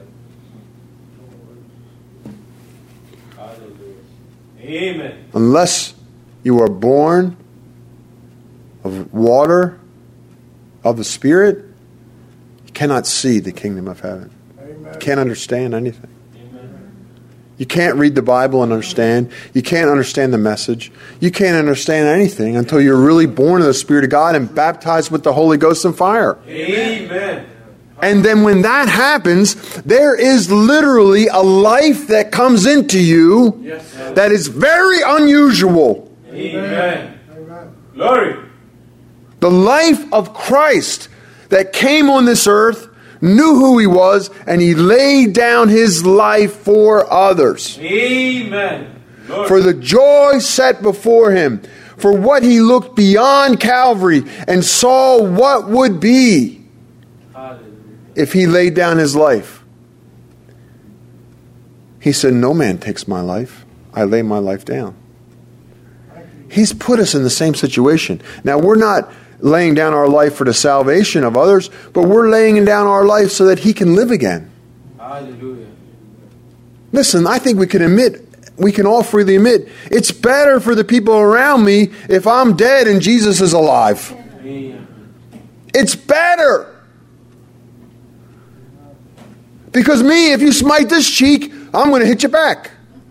Hallelujah. Amen. Unless you are born of water, of the Spirit, you cannot see the kingdom of heaven. You can't understand anything. You can't read the Bible and understand. You can't understand the message. You can't understand anything until you're really born of the Spirit of God and baptized with the Holy Ghost and fire. Amen. And then when that happens, there is literally a life that comes into you Yes, sir. that is very unusual. Amen. Glory. The life of Christ that came on this earth, knew who He was, and He laid down His life for others. Amen. Glory. For the joy set before Him, for what He looked beyond Calvary and saw what would be Hallelujah. if He laid down His life. He said, no man takes my life. I lay my life down. He's put us in the same situation. Now, we're not laying down our life for the salvation of others, but we're laying down our life so that He can live again. Hallelujah. Listen, I think we can all freely admit, it's better for the people around me if I'm dead and Jesus is alive. Amen. It's better. Because me, if you smite this cheek, I'm going to hit you back.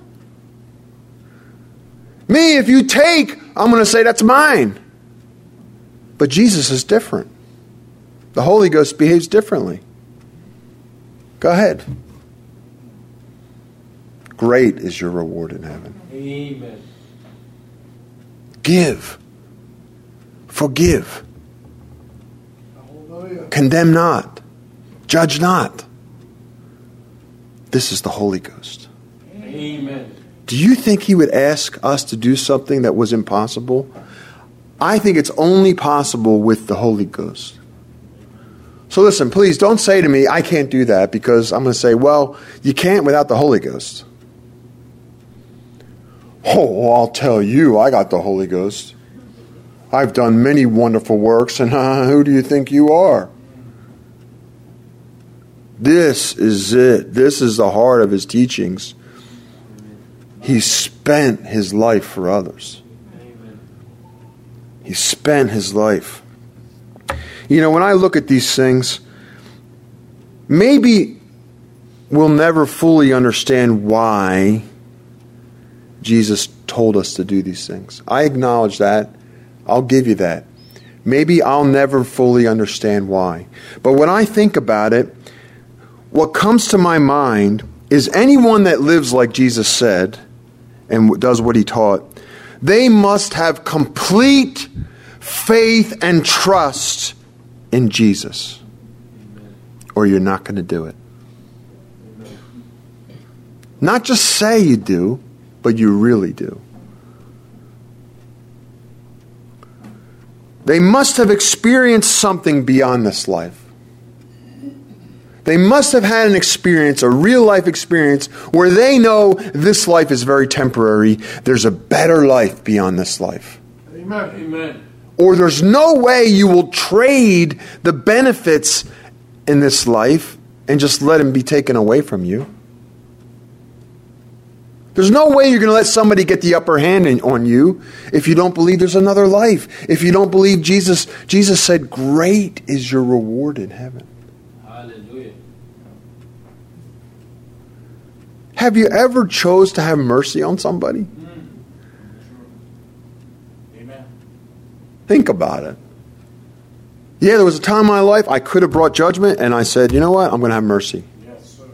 Me, if you take, I'm going to say that's mine. But Jesus is different. The Holy Ghost behaves differently. Go ahead. Great is your reward in heaven. Amen. Give. Forgive. Hallelujah. Condemn not. Judge not. This is the Holy Ghost. Amen. Do you think He would ask us to do something that was impossible? I think it's only possible with the Holy Ghost. So listen, please don't say to me, I can't do that, because I'm going to say, well, you can't without the Holy Ghost. Oh, well, I'll tell you, I got the Holy Ghost. I've done many wonderful works, and who do you think you are? This is it. This is the heart of His teachings. He spent His life for others. He spent His life. You know, when I look at these things, maybe we'll never fully understand why Jesus told us to do these things. I acknowledge that. I'll give you that. Maybe I'll never fully understand why. But when I think about it, what comes to my mind is anyone that lives like Jesus said and does what He taught, they must have complete faith and trust in Jesus, or you're not going to do it. Not just say you do, but you really do. They must have experienced something beyond this life. They must have had an experience, a real life experience, where they know this life is very temporary. There's a better life beyond this life. Amen. Amen. Or there's no way you will trade the benefits in this life and just let them be taken away from you. There's no way you're going to let somebody get the upper hand on you if you don't believe there's another life. If you don't believe Jesus said, great is your reward in heaven. Hallelujah. Have you ever chose to have mercy on somebody? Amen. Think about it. Yeah, there was a time in my life I could have brought judgment, and I said, you know what? I'm going to have mercy. Yes, sir.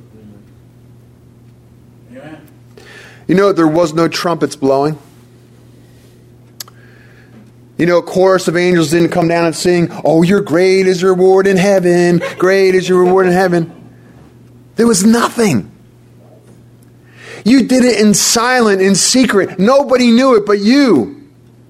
Amen. You know, there was no trumpets blowing. You know, a chorus of angels didn't come down and sing, oh, your great is your reward in heaven. Great is your reward in heaven. There was nothing. You did it in silent, in secret. Nobody knew it but you.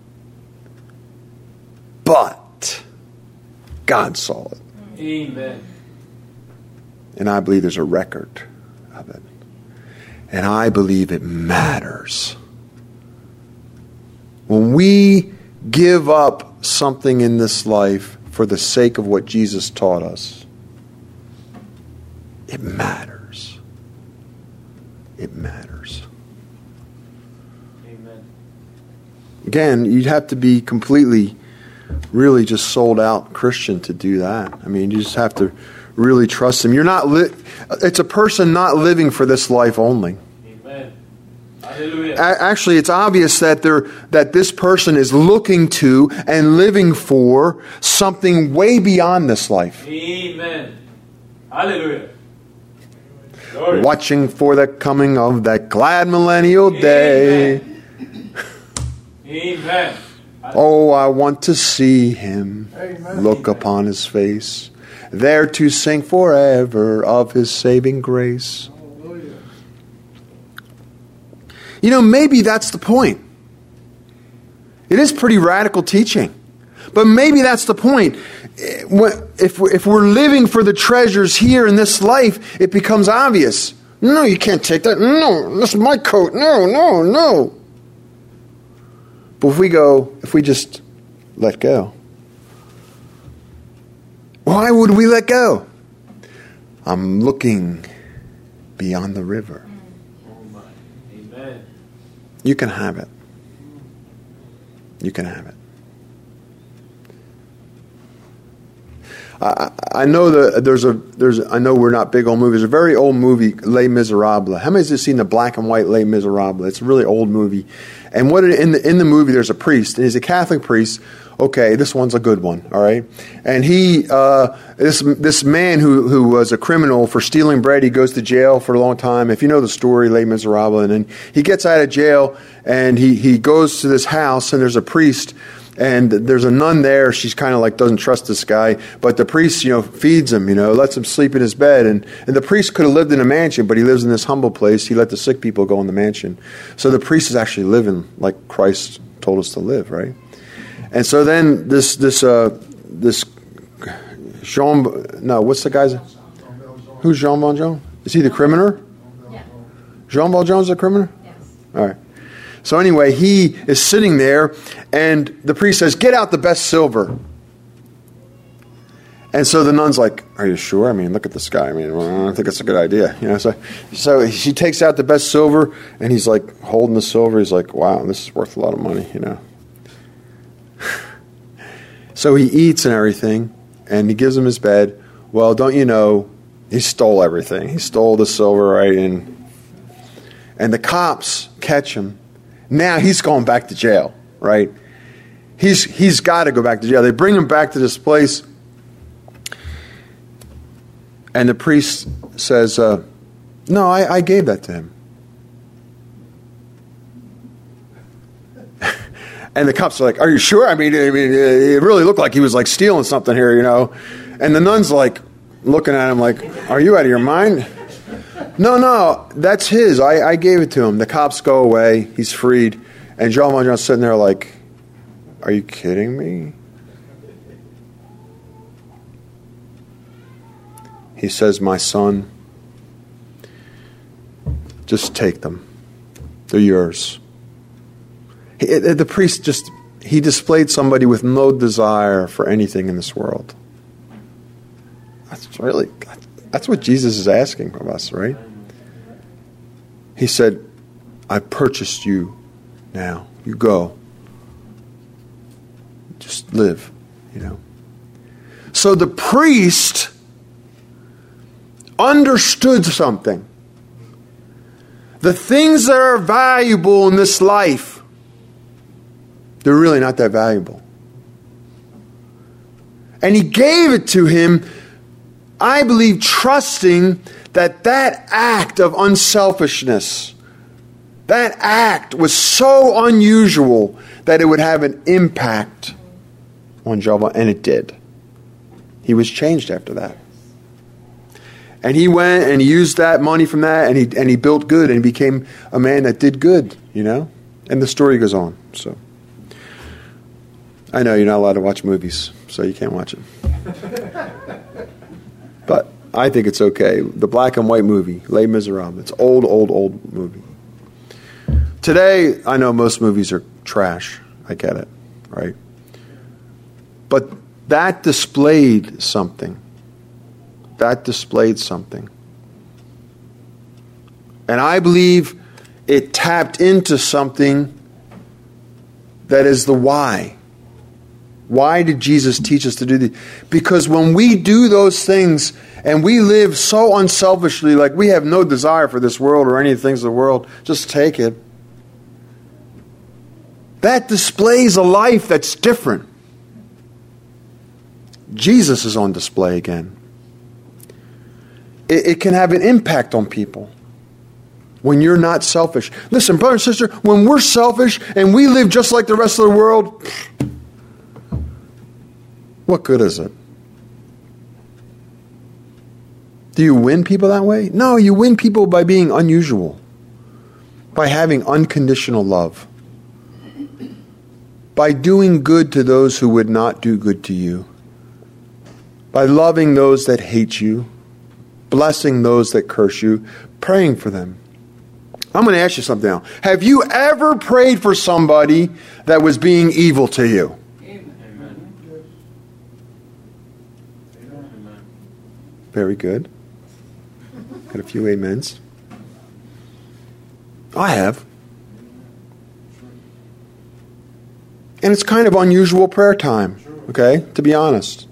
But God saw it. Amen. And I believe there's a record of it. And I believe it matters. When we give up something in this life for for the sake of what Jesus taught us. It matters. It matters. Amen. Again, you'd have to be completely, really just sold out Christian to do that. I mean, you just have to really trust Him. You're not. It's a person not living for this life only. Amen. Hallelujah. Actually, it's obvious that this person is looking to and living for something way beyond this life. Amen. Hallelujah. Glory. Watching for the coming of that glad millennial day. Amen. Oh, I want to see Him, Amen. look upon His face, there to sing forever of His saving grace. Hallelujah. You know, maybe that's the point. It is pretty radical teaching. But maybe that's the point. If we're living for the treasures here in this life, it becomes obvious. No, you can't take that. No, that's my coat. No, no, no. But if we just let go. Why would we let go? I'm looking beyond the river. Oh my. Amen. You can have it. You can have it. I know that I know we're not big on movies. There's a very old movie, Les Miserables. How many of you have seen the black and white Les Miserables? It's a really old movie. And in the movie, there's a priest, and he's a Catholic priest. Okay, this one's a good one, all right? And this man who was a criminal for stealing bread, he goes to jail for a long time. If you know the story, Les Miserables, and then he gets out of jail, and he goes to this house, and there's a priest, and there's a nun there. She's kind of like doesn't trust this guy, but the priest, feeds him, lets him sleep in his bed. And the priest could have lived in a mansion, but he lives in this humble place. He let the sick people go in the mansion. So the priest is actually living like Christ told us to live, right? And so then this Jean, no, what's the guy's? Who's Jean Valjean? Is he the criminal? Yeah. Jean Valjean's the criminal? Yes. All right. So anyway, he is sitting there, and the priest says, "Get out the best silver." And so the nun's like, "Are you sure? I mean, look at this guy. I mean, I don't think it's a good idea." So she takes out the best silver, and he's like holding the silver. He's like, "Wow, this is worth a lot of money." So he eats and everything, and he gives him his bed. Well, don't you know, he stole everything. He stole the silver, right? And the cops catch him. Now he's going back to jail, right? He's got to go back to jail. They bring him back to this place, and the priest says, "No, I gave that to him." And the cops are like, "Are you sure? I mean, it really looked like he was like stealing something here, And the nun's like looking at him like, "Are you out of your mind?" No, that's his. I gave it to him. The cops go away. He's freed. And Jean Valjean's sitting there like, "Are you kidding me?" He says, "My son, just take them. They're yours." The priest he displayed somebody with no desire for anything in this world. That's what Jesus is asking of us, right? He said, "I purchased you now. You go. Just live, So the priest understood something. The things that are valuable in this life, they're really not that valuable. And he gave it to him, I believe, trusting that act of unselfishness, that act was so unusual that it would have an impact on Java, and it did. He was changed after that. And he went and he used that money from that, and he built good, and he became a man that did good, And the story goes on, so. I know you're not allowed to watch movies, so you can't watch it. But I think it's okay. The black and white movie, Les Miserables. It's old movie. Today, I know most movies are trash. I get it, right? But that displayed something. That displayed something. And I believe it tapped into something that is the why. Why did Jesus teach us to do this? Because when we do those things and we live so unselfishly, like we have no desire for this world or any things of the world, just take it. That displays a life that's different. Jesus is on display again. It can have an impact on people when you're not selfish. Listen, brother and sister, when we're selfish and we live just like the rest of the world, what good is it? Do you win people that way? No, you win people by being unusual, by having unconditional love, by doing good to those who would not do good to you, by loving those that hate you, blessing those that curse you, praying for them. I'm going to ask you something now. Have you ever prayed for somebody that was being evil to you? Very good. Got a few amens. I have. And it's kind of unusual prayer time, okay, to be honest.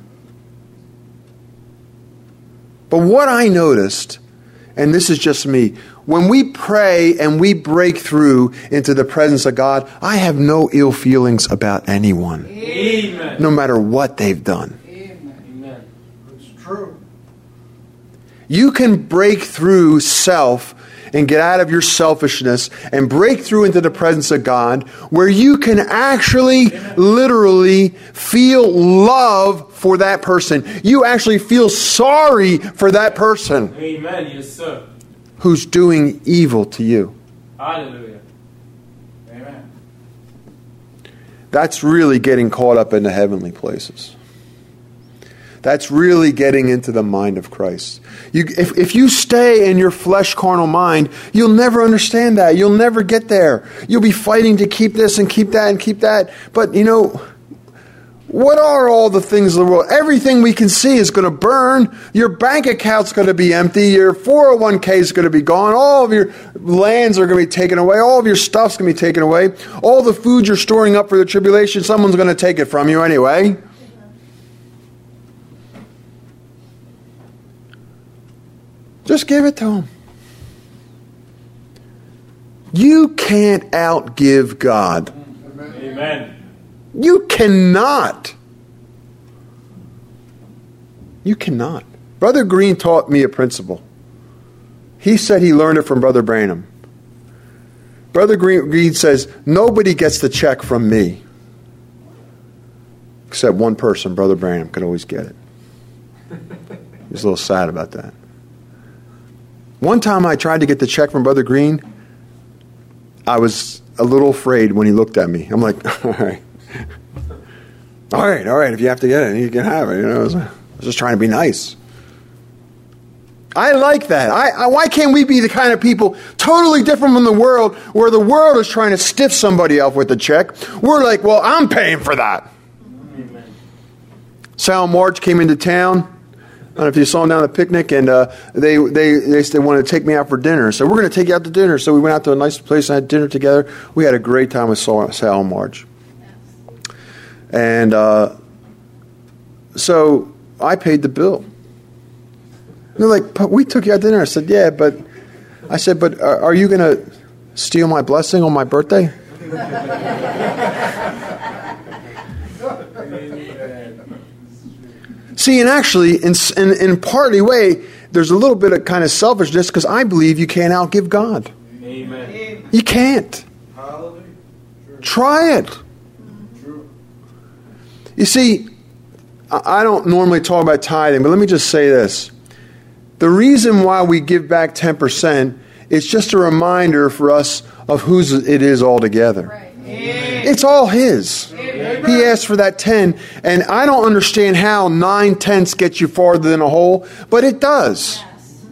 But what I noticed, and this is just me, when we pray and we break through into the presence of God, I have no ill feelings about anyone. Amen. No matter what they've done. Amen. It's true. You can break through self and get out of your selfishness and break through into the presence of God, where you can actually, literally feel love for that person. You actually feel sorry for that person Amen. Yes, sir. who's doing evil to you. Hallelujah. Amen. That's really getting caught up in the heavenly places. That's really getting into the mind of Christ. If you stay in your flesh carnal mind, you'll never understand that. You'll never get there. You'll be fighting to keep this and keep that and keep that. But you know, what are all the things of the world? Everything we can see is going to burn. Your bank account's going to be empty. Your 401k is going to be gone. All of your lands are going to be taken away. All of your stuff's going to be taken away. All the food you're storing up for the tribulation, someone's going to take it from you anyway. Just give it to him. You can't outgive God. Amen. You cannot. You cannot. Brother Green taught me a principle. He said he learned it from Brother Branham. Brother Green says, nobody gets the check from me. Except one person, Brother Branham, could always get it. He's a little sad about that. One time I tried to get the check from Brother Green. I was a little afraid when he looked at me. I'm like, all right. If you have to get it, you can have it. You know, I was just trying to be nice. I like that. Why can't we be the kind of people totally different from the world, where the world is trying to stiff somebody up with a check? We're like, well, I'm paying for that. Amen. Sal March came into town. I don't know if you saw him down at the picnic, and they wanted to take me out for dinner. So we're going to take you out to dinner. So we went out to a nice place and had dinner together. We had a great time with Sal March. And so I paid the bill. And they're like, but we took you out to dinner. I said, yeah, but are you going to steal my blessing on my birthday? See, and actually, in partly way, there's a little bit of kind of selfishness, because I believe you can't outgive God. Amen. You can't. Hallelujah. Try it. True. You see, I don't normally talk about tithing, but let me just say this. The reason why we give back 10% is just a reminder for us of whose it is altogether. Right. It's all His. He asked for that 10, and I don't understand how 9/10 gets you farther than a hole, but it does. Yes.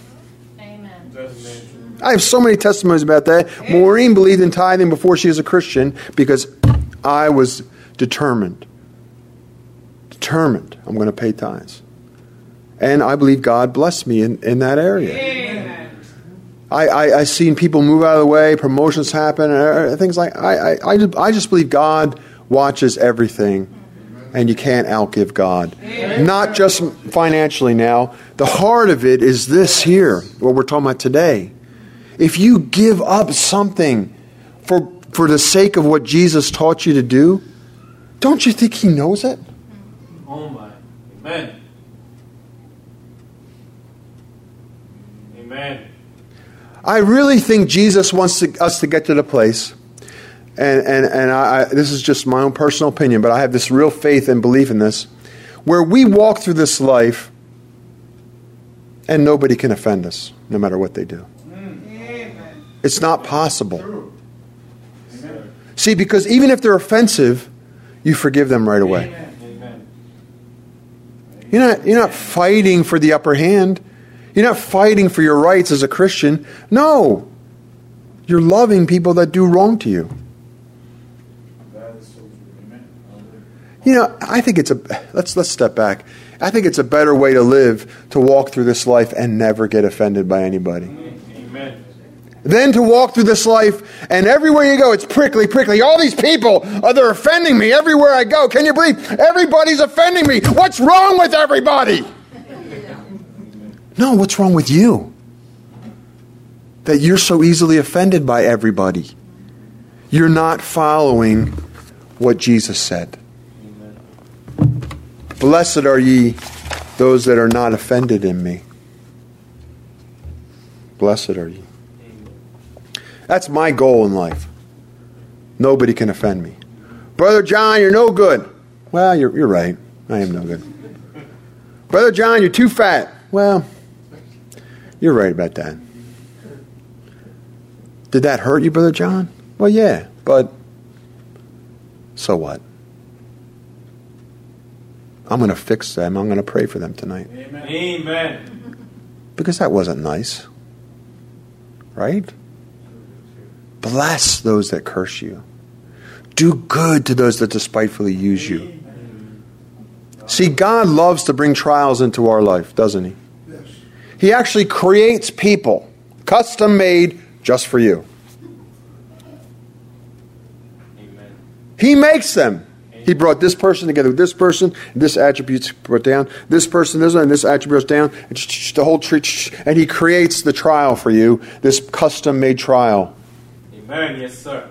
Amen. I have so many testimonies about that. Maureen believed in tithing before she was a Christian because I was determined. determined I'm going to pay tithes. And I believe God blessed me in that area. Amen. I seen people move out of the way, promotions happen, things like I just believe God watches everything, and you can't outgive God. Not just financially now. The heart of it is this here, what we're talking about today. If you give up something for the sake of what Jesus taught you to do, don't you think He knows it? Oh my. Amen. Amen. I really think Jesus wants us to get to the place, and I this is just my own personal opinion, but I have this real faith and belief in this, where we walk through this life and nobody can offend us, no matter what they do. Amen. It's not possible. True. Amen. See, because even if they're offensive, you forgive them right away. Amen. You're not fighting for the upper hand. You're not fighting for your rights as a Christian. No. You're loving people that do wrong to you. That is so true. Amen. I think it's let's step back. I think it's a better way to live, to walk through this life and never get offended by anybody. Amen. Then to walk through this life and everywhere you go, it's prickly, prickly. All these people, they're offending me everywhere I go. Can you believe everybody's offending me? What's wrong with everybody? No, what's wrong with you? That you're so easily offended by everybody. You're not following what Jesus said. Blessed are ye, those that are not offended in me. Blessed are ye. That's my goal in life. Nobody can offend me. Brother John, you're no good. Well, you're right. I am no good. Brother John, you're too fat. Well, you're right about that. Did that hurt you, Brother John? Well, yeah, but so what? I'm going to fix them. I'm going to pray for them tonight. Amen. Amen. Because that wasn't nice. Right? Bless those that curse you. Do good to those that despitefully use you. See, God loves to bring trials into our life, doesn't He? Yes. He actually creates people, custom made just for you. Amen. He makes them. He brought this person together with this person, this attribute's brought down, this person, this one, and this attribute's down, and the whole tree, and He creates the trial for you, this custom made trial. Amen. Yes, sir.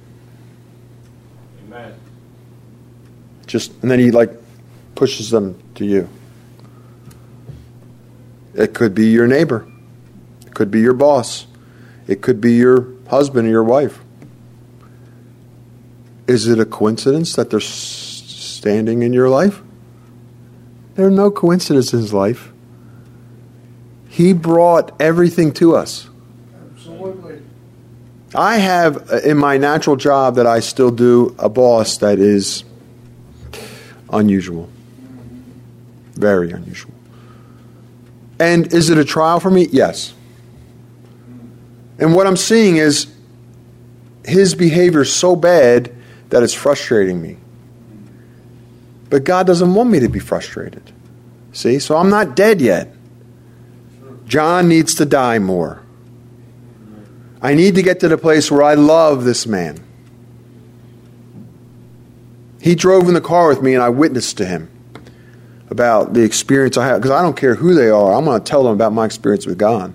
Amen. And then He pushes them to you. It could be your neighbor. It could be your boss. It could be your husband or your wife. Is it a coincidence that they're standing in your life? There are no coincidences in His life. He brought everything to us. Absolutely. I have, in my natural job that I still do, a boss that is unusual. Very unusual. And is it a trial for me? Yes. And what I'm seeing is his behavior is so bad that it's frustrating me. But God doesn't want me to be frustrated. See? So I'm not dead yet. John needs to die more. I need to get to the place where I love this man. He drove in the car with me and I witnessed to him about the experience I had. Because I don't care who they are. I'm going to tell them about my experience with God.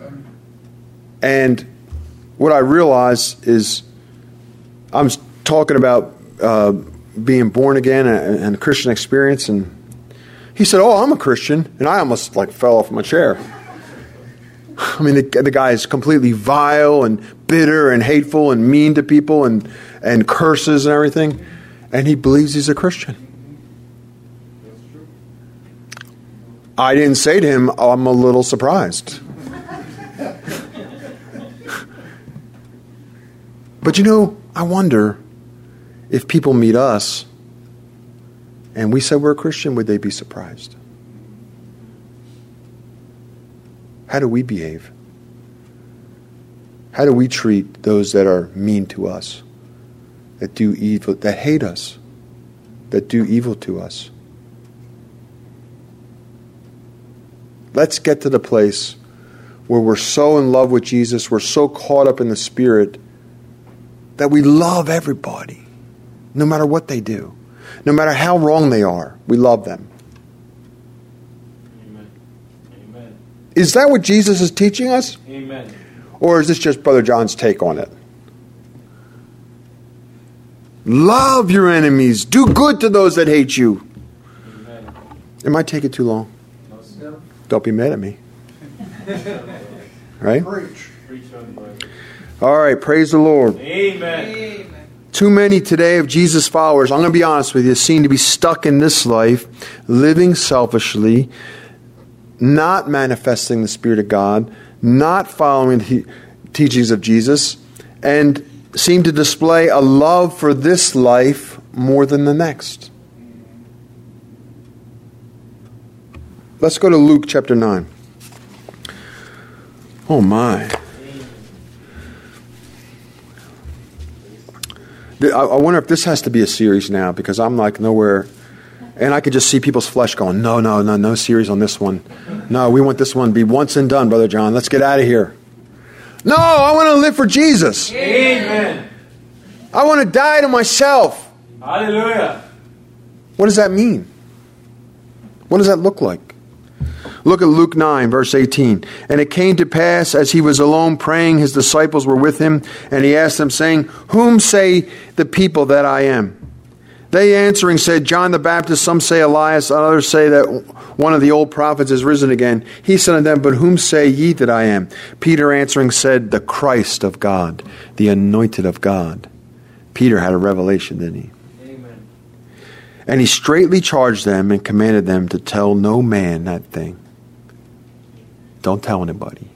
And what I realized is I'm talking about being born again and a Christian experience. And he said, "Oh, I'm a Christian." And I almost fell off my chair. I mean, the guy is completely vile and bitter and hateful and mean to people and curses and everything. And he believes he's a Christian. I didn't say to him, "Oh, I'm a little surprised." But I wonder if people meet us and we say we're a Christian, would they be surprised? How do we behave? How do we treat those that are mean to us, that do evil, that hate us, that do evil to us? Let's get to the place where we're so in love with Jesus, we're so caught up in the Spirit, that we love everybody, no matter what they do. No matter how wrong they are, we love them. Amen. Amen. Is that what Jesus is teaching us? Amen. Or is this just Brother John's take on it? Love your enemies. Do good to those that hate you. Amen. It might take it too long. No, sir. Don't be mad at me. Right? Preach. Preach on, brother. All right, praise the Lord. Amen. Amen. Too many today of Jesus' followers, I'm going to be honest with you, seem to be stuck in this life, living selfishly, not manifesting the Spirit of God, not following the teachings of Jesus, and seem to display a love for this life more than the next. Let's go to Luke chapter 9. Oh my. I wonder if this has to be a series now, because I'm like nowhere, and I could just see people's flesh going, no series on this one. No, we want this one to be once and done, Brother John. Let's get out of here. No, I want to live for Jesus. Amen. I want to die to myself. Hallelujah. What does that mean? What does that look like? Look at Luke 9, verse 18. And it came to pass, as he was alone praying, his disciples were with him, and he asked them, saying, Whom say the people that I am? They answering said, John the Baptist, some say Elias, others say that one of the old prophets is risen again. He said unto them, But whom say ye that I am? Peter answering said, The Christ of God, the anointed of God. Peter had a revelation, didn't he? Amen. And he straitly charged them and commanded them to tell no man that thing. Don't tell anybody.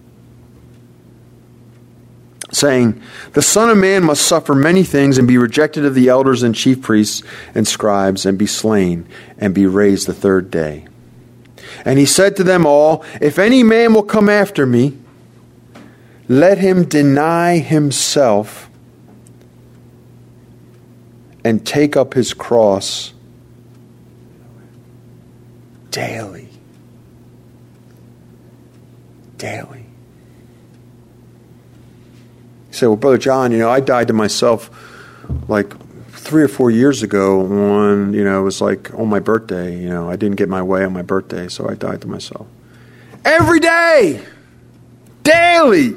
Saying, The Son of Man must suffer many things and be rejected of the elders and chief priests and scribes and be slain and be raised the third day. And he said to them all, If any man will come after me, let him deny himself and take up his cross daily. Daily. You say, well, Brother John, I died to myself like 3 or 4 years ago when, it was like on my birthday. I didn't get my way on my birthday, so I died to myself. Every day! Daily!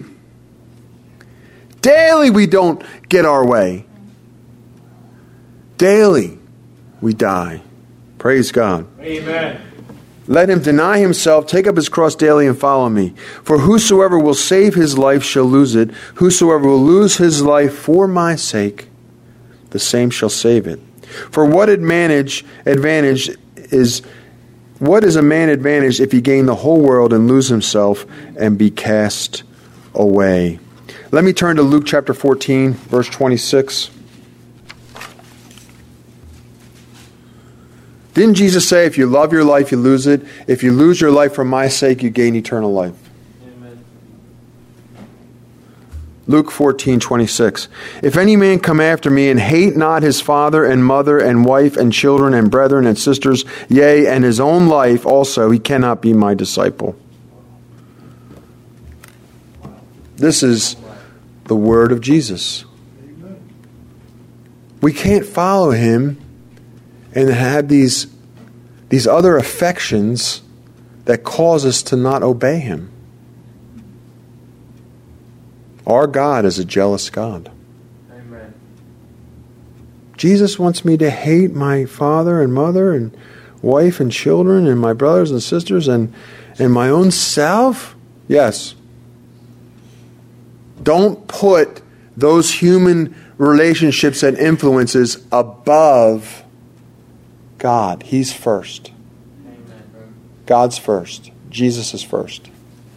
Daily we don't get our way. Daily we die. Praise God. Amen. Let him deny himself, take up his cross daily, and follow me. For whosoever will save his life shall lose it. Whosoever will lose his life for my sake, the same shall save it. For what is a man advantaged if he gain the whole world and lose himself and be cast away? Let me turn to Luke chapter 14, verse 26. Didn't Jesus say, if you love your life, you lose it? If you lose your life for my sake, you gain eternal life. Amen. Luke 14:26. If any man come after me and hate not his father and mother and wife and children and brethren and sisters, yea, and his own life also, he cannot be my disciple. This is the word of Jesus. We can't follow him and have these other affections that cause us to not obey him. Our God is a jealous God. Amen. Jesus wants me to hate my father and mother and wife and children and my brothers and sisters and my own self? Yes. Don't put those human relationships and influences above God. He's first. Amen. God's first. Jesus is first.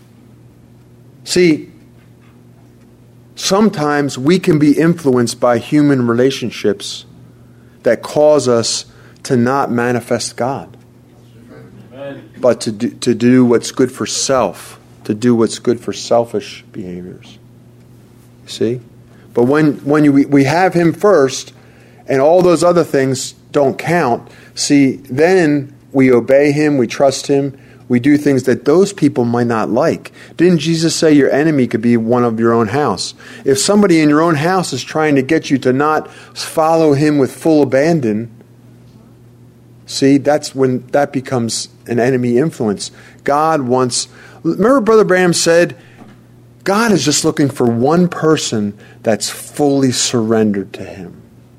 See, sometimes we can be influenced by human relationships that cause us to not manifest God, Amen. but to do what's good for self, to do what's good for selfish behaviors. See? But when we have him first and all those other things don't count, see, then we obey him, we trust him, we do things that those people might not like. Didn't Jesus say your enemy could be one of your own house? If somebody in your own house is trying to get you to not follow him with full abandon, see, that's when that becomes an enemy influence. God wants... Remember Brother Branham said, God is just looking for one person that's fully surrendered to him.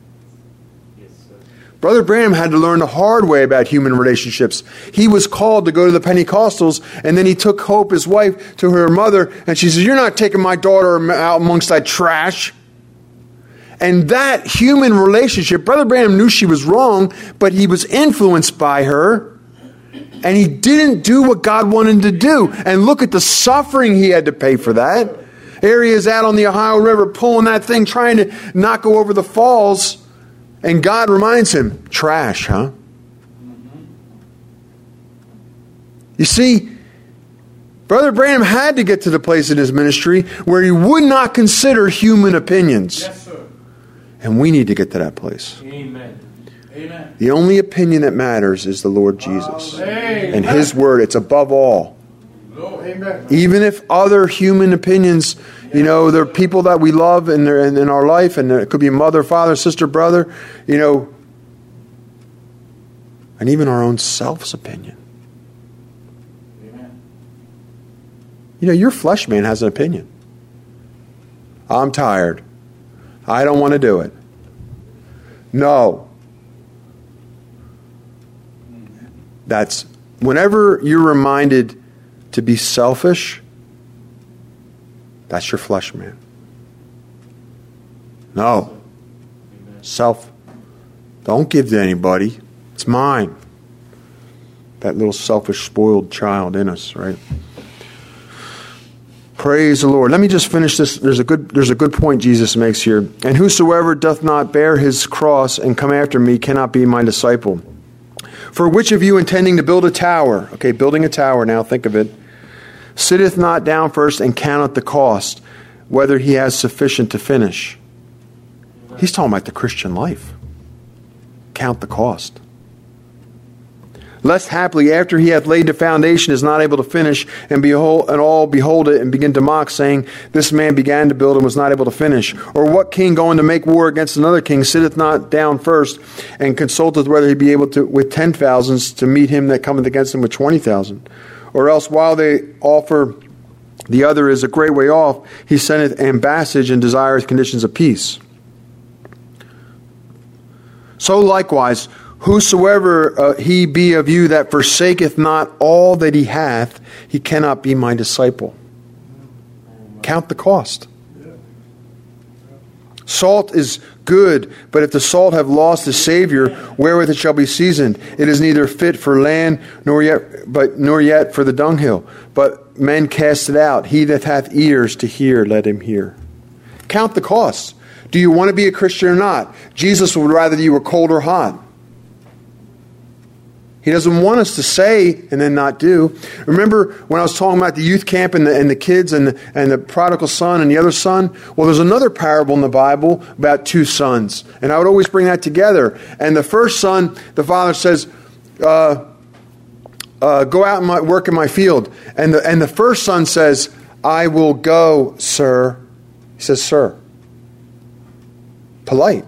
Brother Branham had to learn the hard way about human relationships. He was called to go to the Pentecostals, and then he took Hope, his wife, to her mother, and she says, "You're not taking my daughter out amongst that trash." And that human relationship, Brother Branham knew she was wrong, but he was influenced by her, and he didn't do what God wanted him to do. And look at the suffering he had to pay for that. Here he is out on the Ohio River pulling that thing, trying to not go over the falls. And God reminds him, trash, huh? You see, Brother Branham had to get to the place in his ministry where he would not consider human opinions. Yes, sir. And we need to get to that place. Amen. Amen. The only opinion that matters is the Lord Jesus. Amen. And his word, it's above all. Amen. Even if other human opinions, there are people that we love in our life, and it could be mother, father, sister, brother, and even our own self's opinion. Amen. Your flesh man has an opinion. I'm tired. I don't want to do it. No. That's whenever you're reminded to be selfish, that's your flesh man. No. Self. Don't give to anybody. It's mine. That little selfish, spoiled child in us, right? Praise the Lord. Let me just finish this. There's a good point Jesus makes here. And whosoever doth not bear his cross and come after me cannot be my disciple. For which of you intending to build a tower, okay, building a tower now, think of it, sitteth not down first and counteth the cost, whether he has sufficient to finish. He's talking about the Christian life. Count the cost. Lest haply after he hath laid the foundation is not able to finish, and all behold it and begin to mock, saying, This man began to build and was not able to finish. Or what king going to make war against another king sitteth not down first and consulteth whether he be able to with 10,000s to meet him that cometh against him with 20,000? Or else while they offer the other is a great way off, he sendeth ambassage and desireth conditions of peace. So likewise, whosoever he be of you that forsaketh not all that he hath, he cannot be my disciple. Count the cost. Salt is good, but if the salt have lost its Savior, wherewith it shall be seasoned, it is neither fit for land, nor yet for the dunghill. But men cast it out. He that hath ears to hear, let him hear. Count the cost. Do you want to be a Christian or not? Jesus would rather you were cold or hot. He doesn't want us to say and then not do. Remember when I was talking about the youth camp and the kids and the prodigal son and the other son? Well, there's another parable in the Bible about two sons. And I would always bring that together. And the first son, the father says, go out and work in my field. And the first son says, I will go, sir. He says, sir. Polite.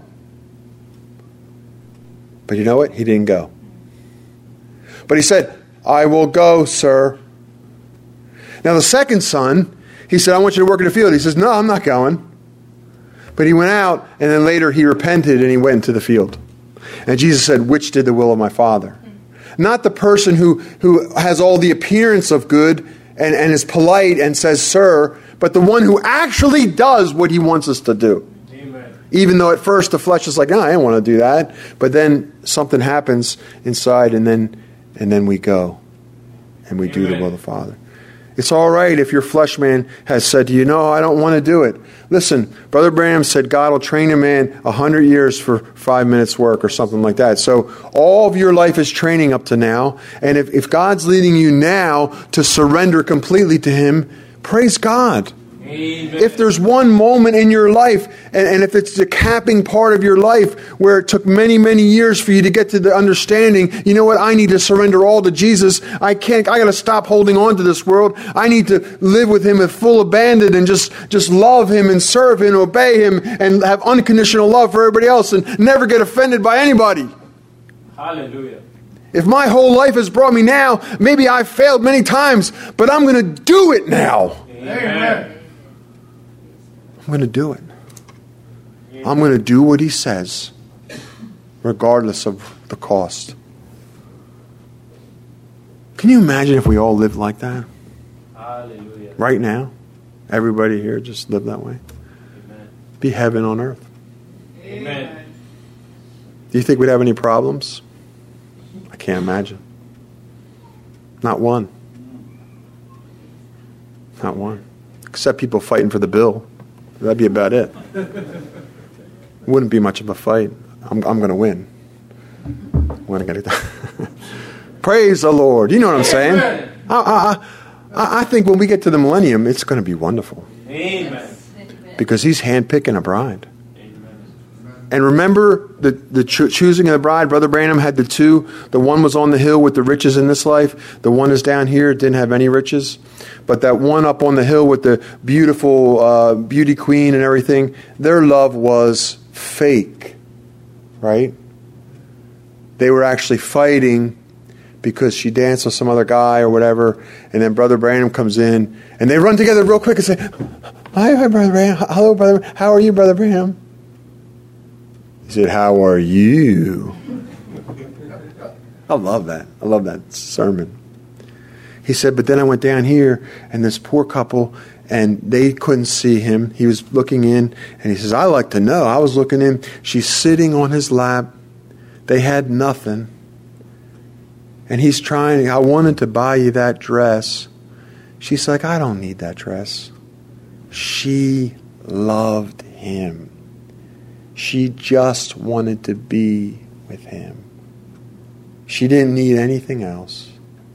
But you know what? He didn't go. But he said, I will go, sir. Now the second son, he said, I want you to work in the field. He says, no, I'm not going. But he went out, and then later he repented and he went into the field. And Jesus said, which did the will of my Father? Not the person who has all the appearance of good and is polite and says, sir, but the one who actually does what he wants us to do. Amen. Even though at first the flesh is like, no, I don't want to do that. But then something happens inside, and then we go and we do the will of the Father. It's all right if your flesh man has said to you, no, I don't want to do it. Listen, Brother Branham said God will train a man 100 years for 5 minutes work or something like that. So all of your life is training up to now. And if God's leading you now to surrender completely to Him, praise God. Amen. If there's one moment in your life, and if it's the capping part of your life where it took many, many years for you to get to the understanding, you know what, I need to surrender all to Jesus. I got to stop holding on to this world. I need to live with Him with full abandon and just love Him and serve Him and obey Him and have unconditional love for everybody else and never get offended by anybody. Hallelujah. If my whole life has brought me now, maybe I've failed many times, but I'm going to do it now. Amen. I'm going to do it. I'm going to do what He says, regardless of the cost. Can you imagine if we all lived like that? Hallelujah. Right now? Everybody here just live that way? Amen. Be heaven on earth. Amen. Do you think we'd have any problems? I can't imagine. Not one. Not one. Except people fighting for the bill. That'd be about it. Wouldn't be much of a fight. I'm going to win. When I get it done. Praise the Lord. You know what I'm saying? I think when we get to the millennium, it's going to be wonderful. Amen. Because He's handpicking a bride. Amen. And remember the choosing of the bride. Brother Branham had the two. The one was on the hill with the riches in this life. The one is down here, didn't have any riches. But that one up on the hill with the beautiful beauty queen and everything, their love was fake. Right? They were actually fighting because she danced with some other guy or whatever. And then Brother Branham comes in. And they run together real quick and say, Hi, Brother Branham. Hello, Brother. How are you, Brother Branham? He said, how are you? I love that. I love that sermon. He said, but then I went down here, and this poor couple, and they couldn't see him. He was looking in, and he says, I like to know. I was looking in. She's sitting on his lap. They had nothing. And he's trying, I wanted to buy you that dress. She's like, I don't need that dress. She loved him. She just wanted to be with him. She didn't need anything else.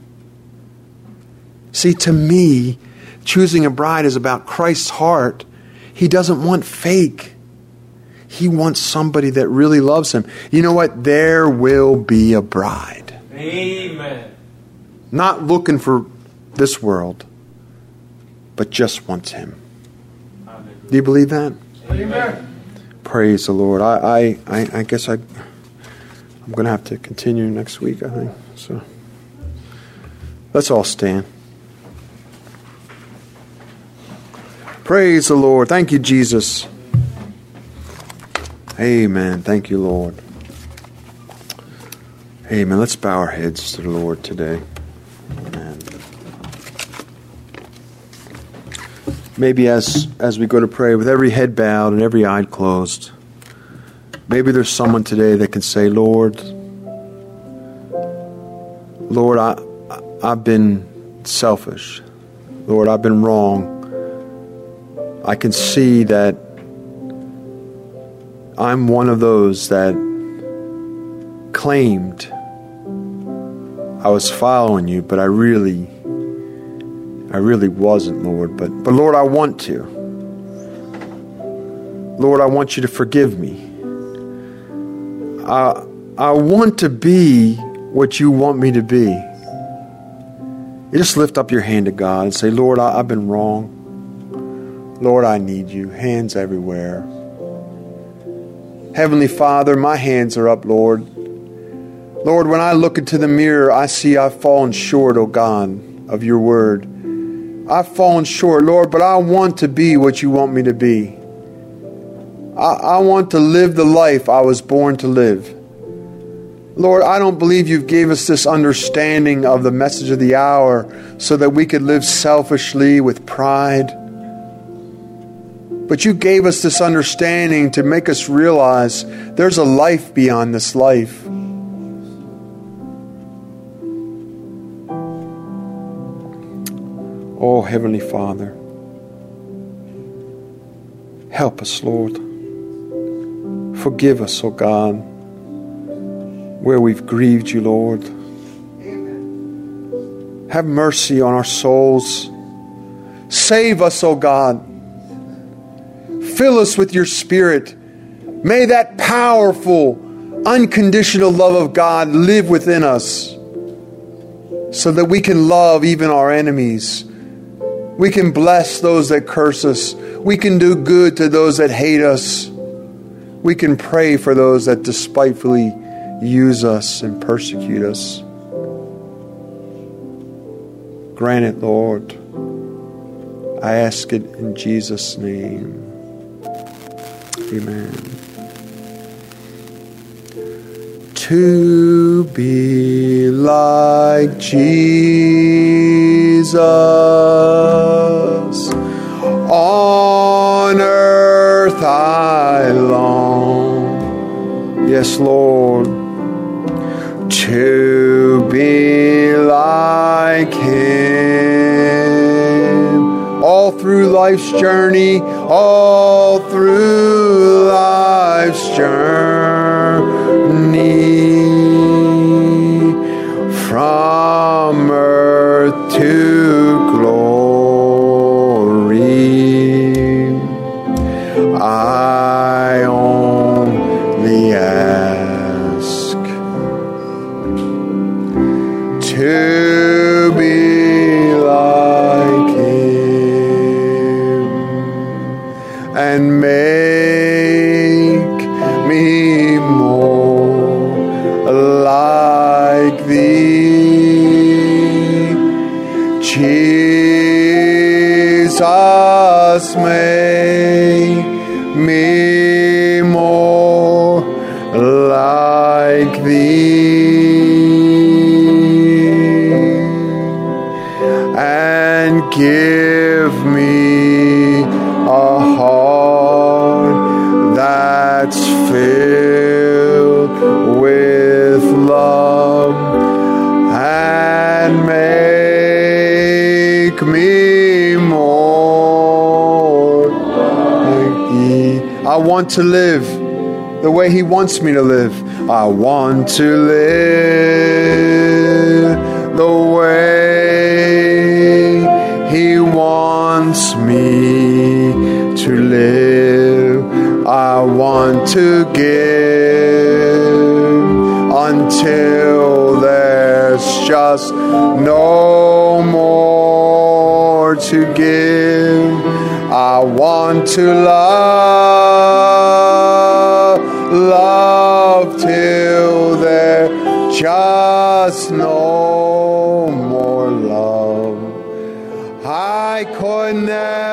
See, to me, choosing a bride is about Christ's heart. He doesn't want fake. He wants somebody that really loves him. You know what? There will be a bride. Amen. Not looking for this world, but just wants him. Do you believe that? Amen. Praise the Lord. I guess I'm going to have to continue next week, I think. So let's all stand. Praise the Lord. Thank you, Jesus. Amen. Thank you, Lord. Amen. Let's bow our heads to the Lord today. Amen. Maybe as we go to pray, with every head bowed and every eye closed, maybe there's someone today that can say, Lord, I've been selfish. Lord, I've been wrong. I can see that I'm one of those that claimed I was following you, but I really wasn't, Lord. But Lord, I want to. Lord, I want you to forgive me. I want to be what you want me to be. You just lift up your hand to God and say, Lord, I've been wrong. Lord, I need you. Hands everywhere. Heavenly Father, my hands are up, Lord. Lord, when I look into the mirror, I see I've fallen short, oh God, of your word. I've fallen short, Lord, but I want to be what you want me to be. I want to live the life I was born to live. Lord, I don't believe you've gave us this understanding of the message of the hour so that we could live selfishly with pride. But you gave us this understanding to make us realize there's a life beyond this life. Oh, Heavenly Father, help us, Lord. Forgive us, oh God, where we've grieved you, Lord. Have mercy on our souls. Save us, oh God. Fill us with your Spirit. May that powerful, unconditional love of God live within us so that we can love even our enemies. We can bless those that curse us. We can do good to those that hate us. We can pray for those that despitefully use us and persecute us. Grant it, Lord. I ask it in Jesus' name. Amen. To be like Jesus on earth I long. Yes, Lord. To be like Him all through life's journey, all through life's journey, from earth to glory, I only ask to be like Him and make me more like Thee. Jesus, make me more like Thee, and give me a heart that's filled with love, and make me more like Thee. I want to live the way He wants me to live. I want to live the way He wants me to live. I want to give until there's just no more to give. I want to love till there's just no more love. I could never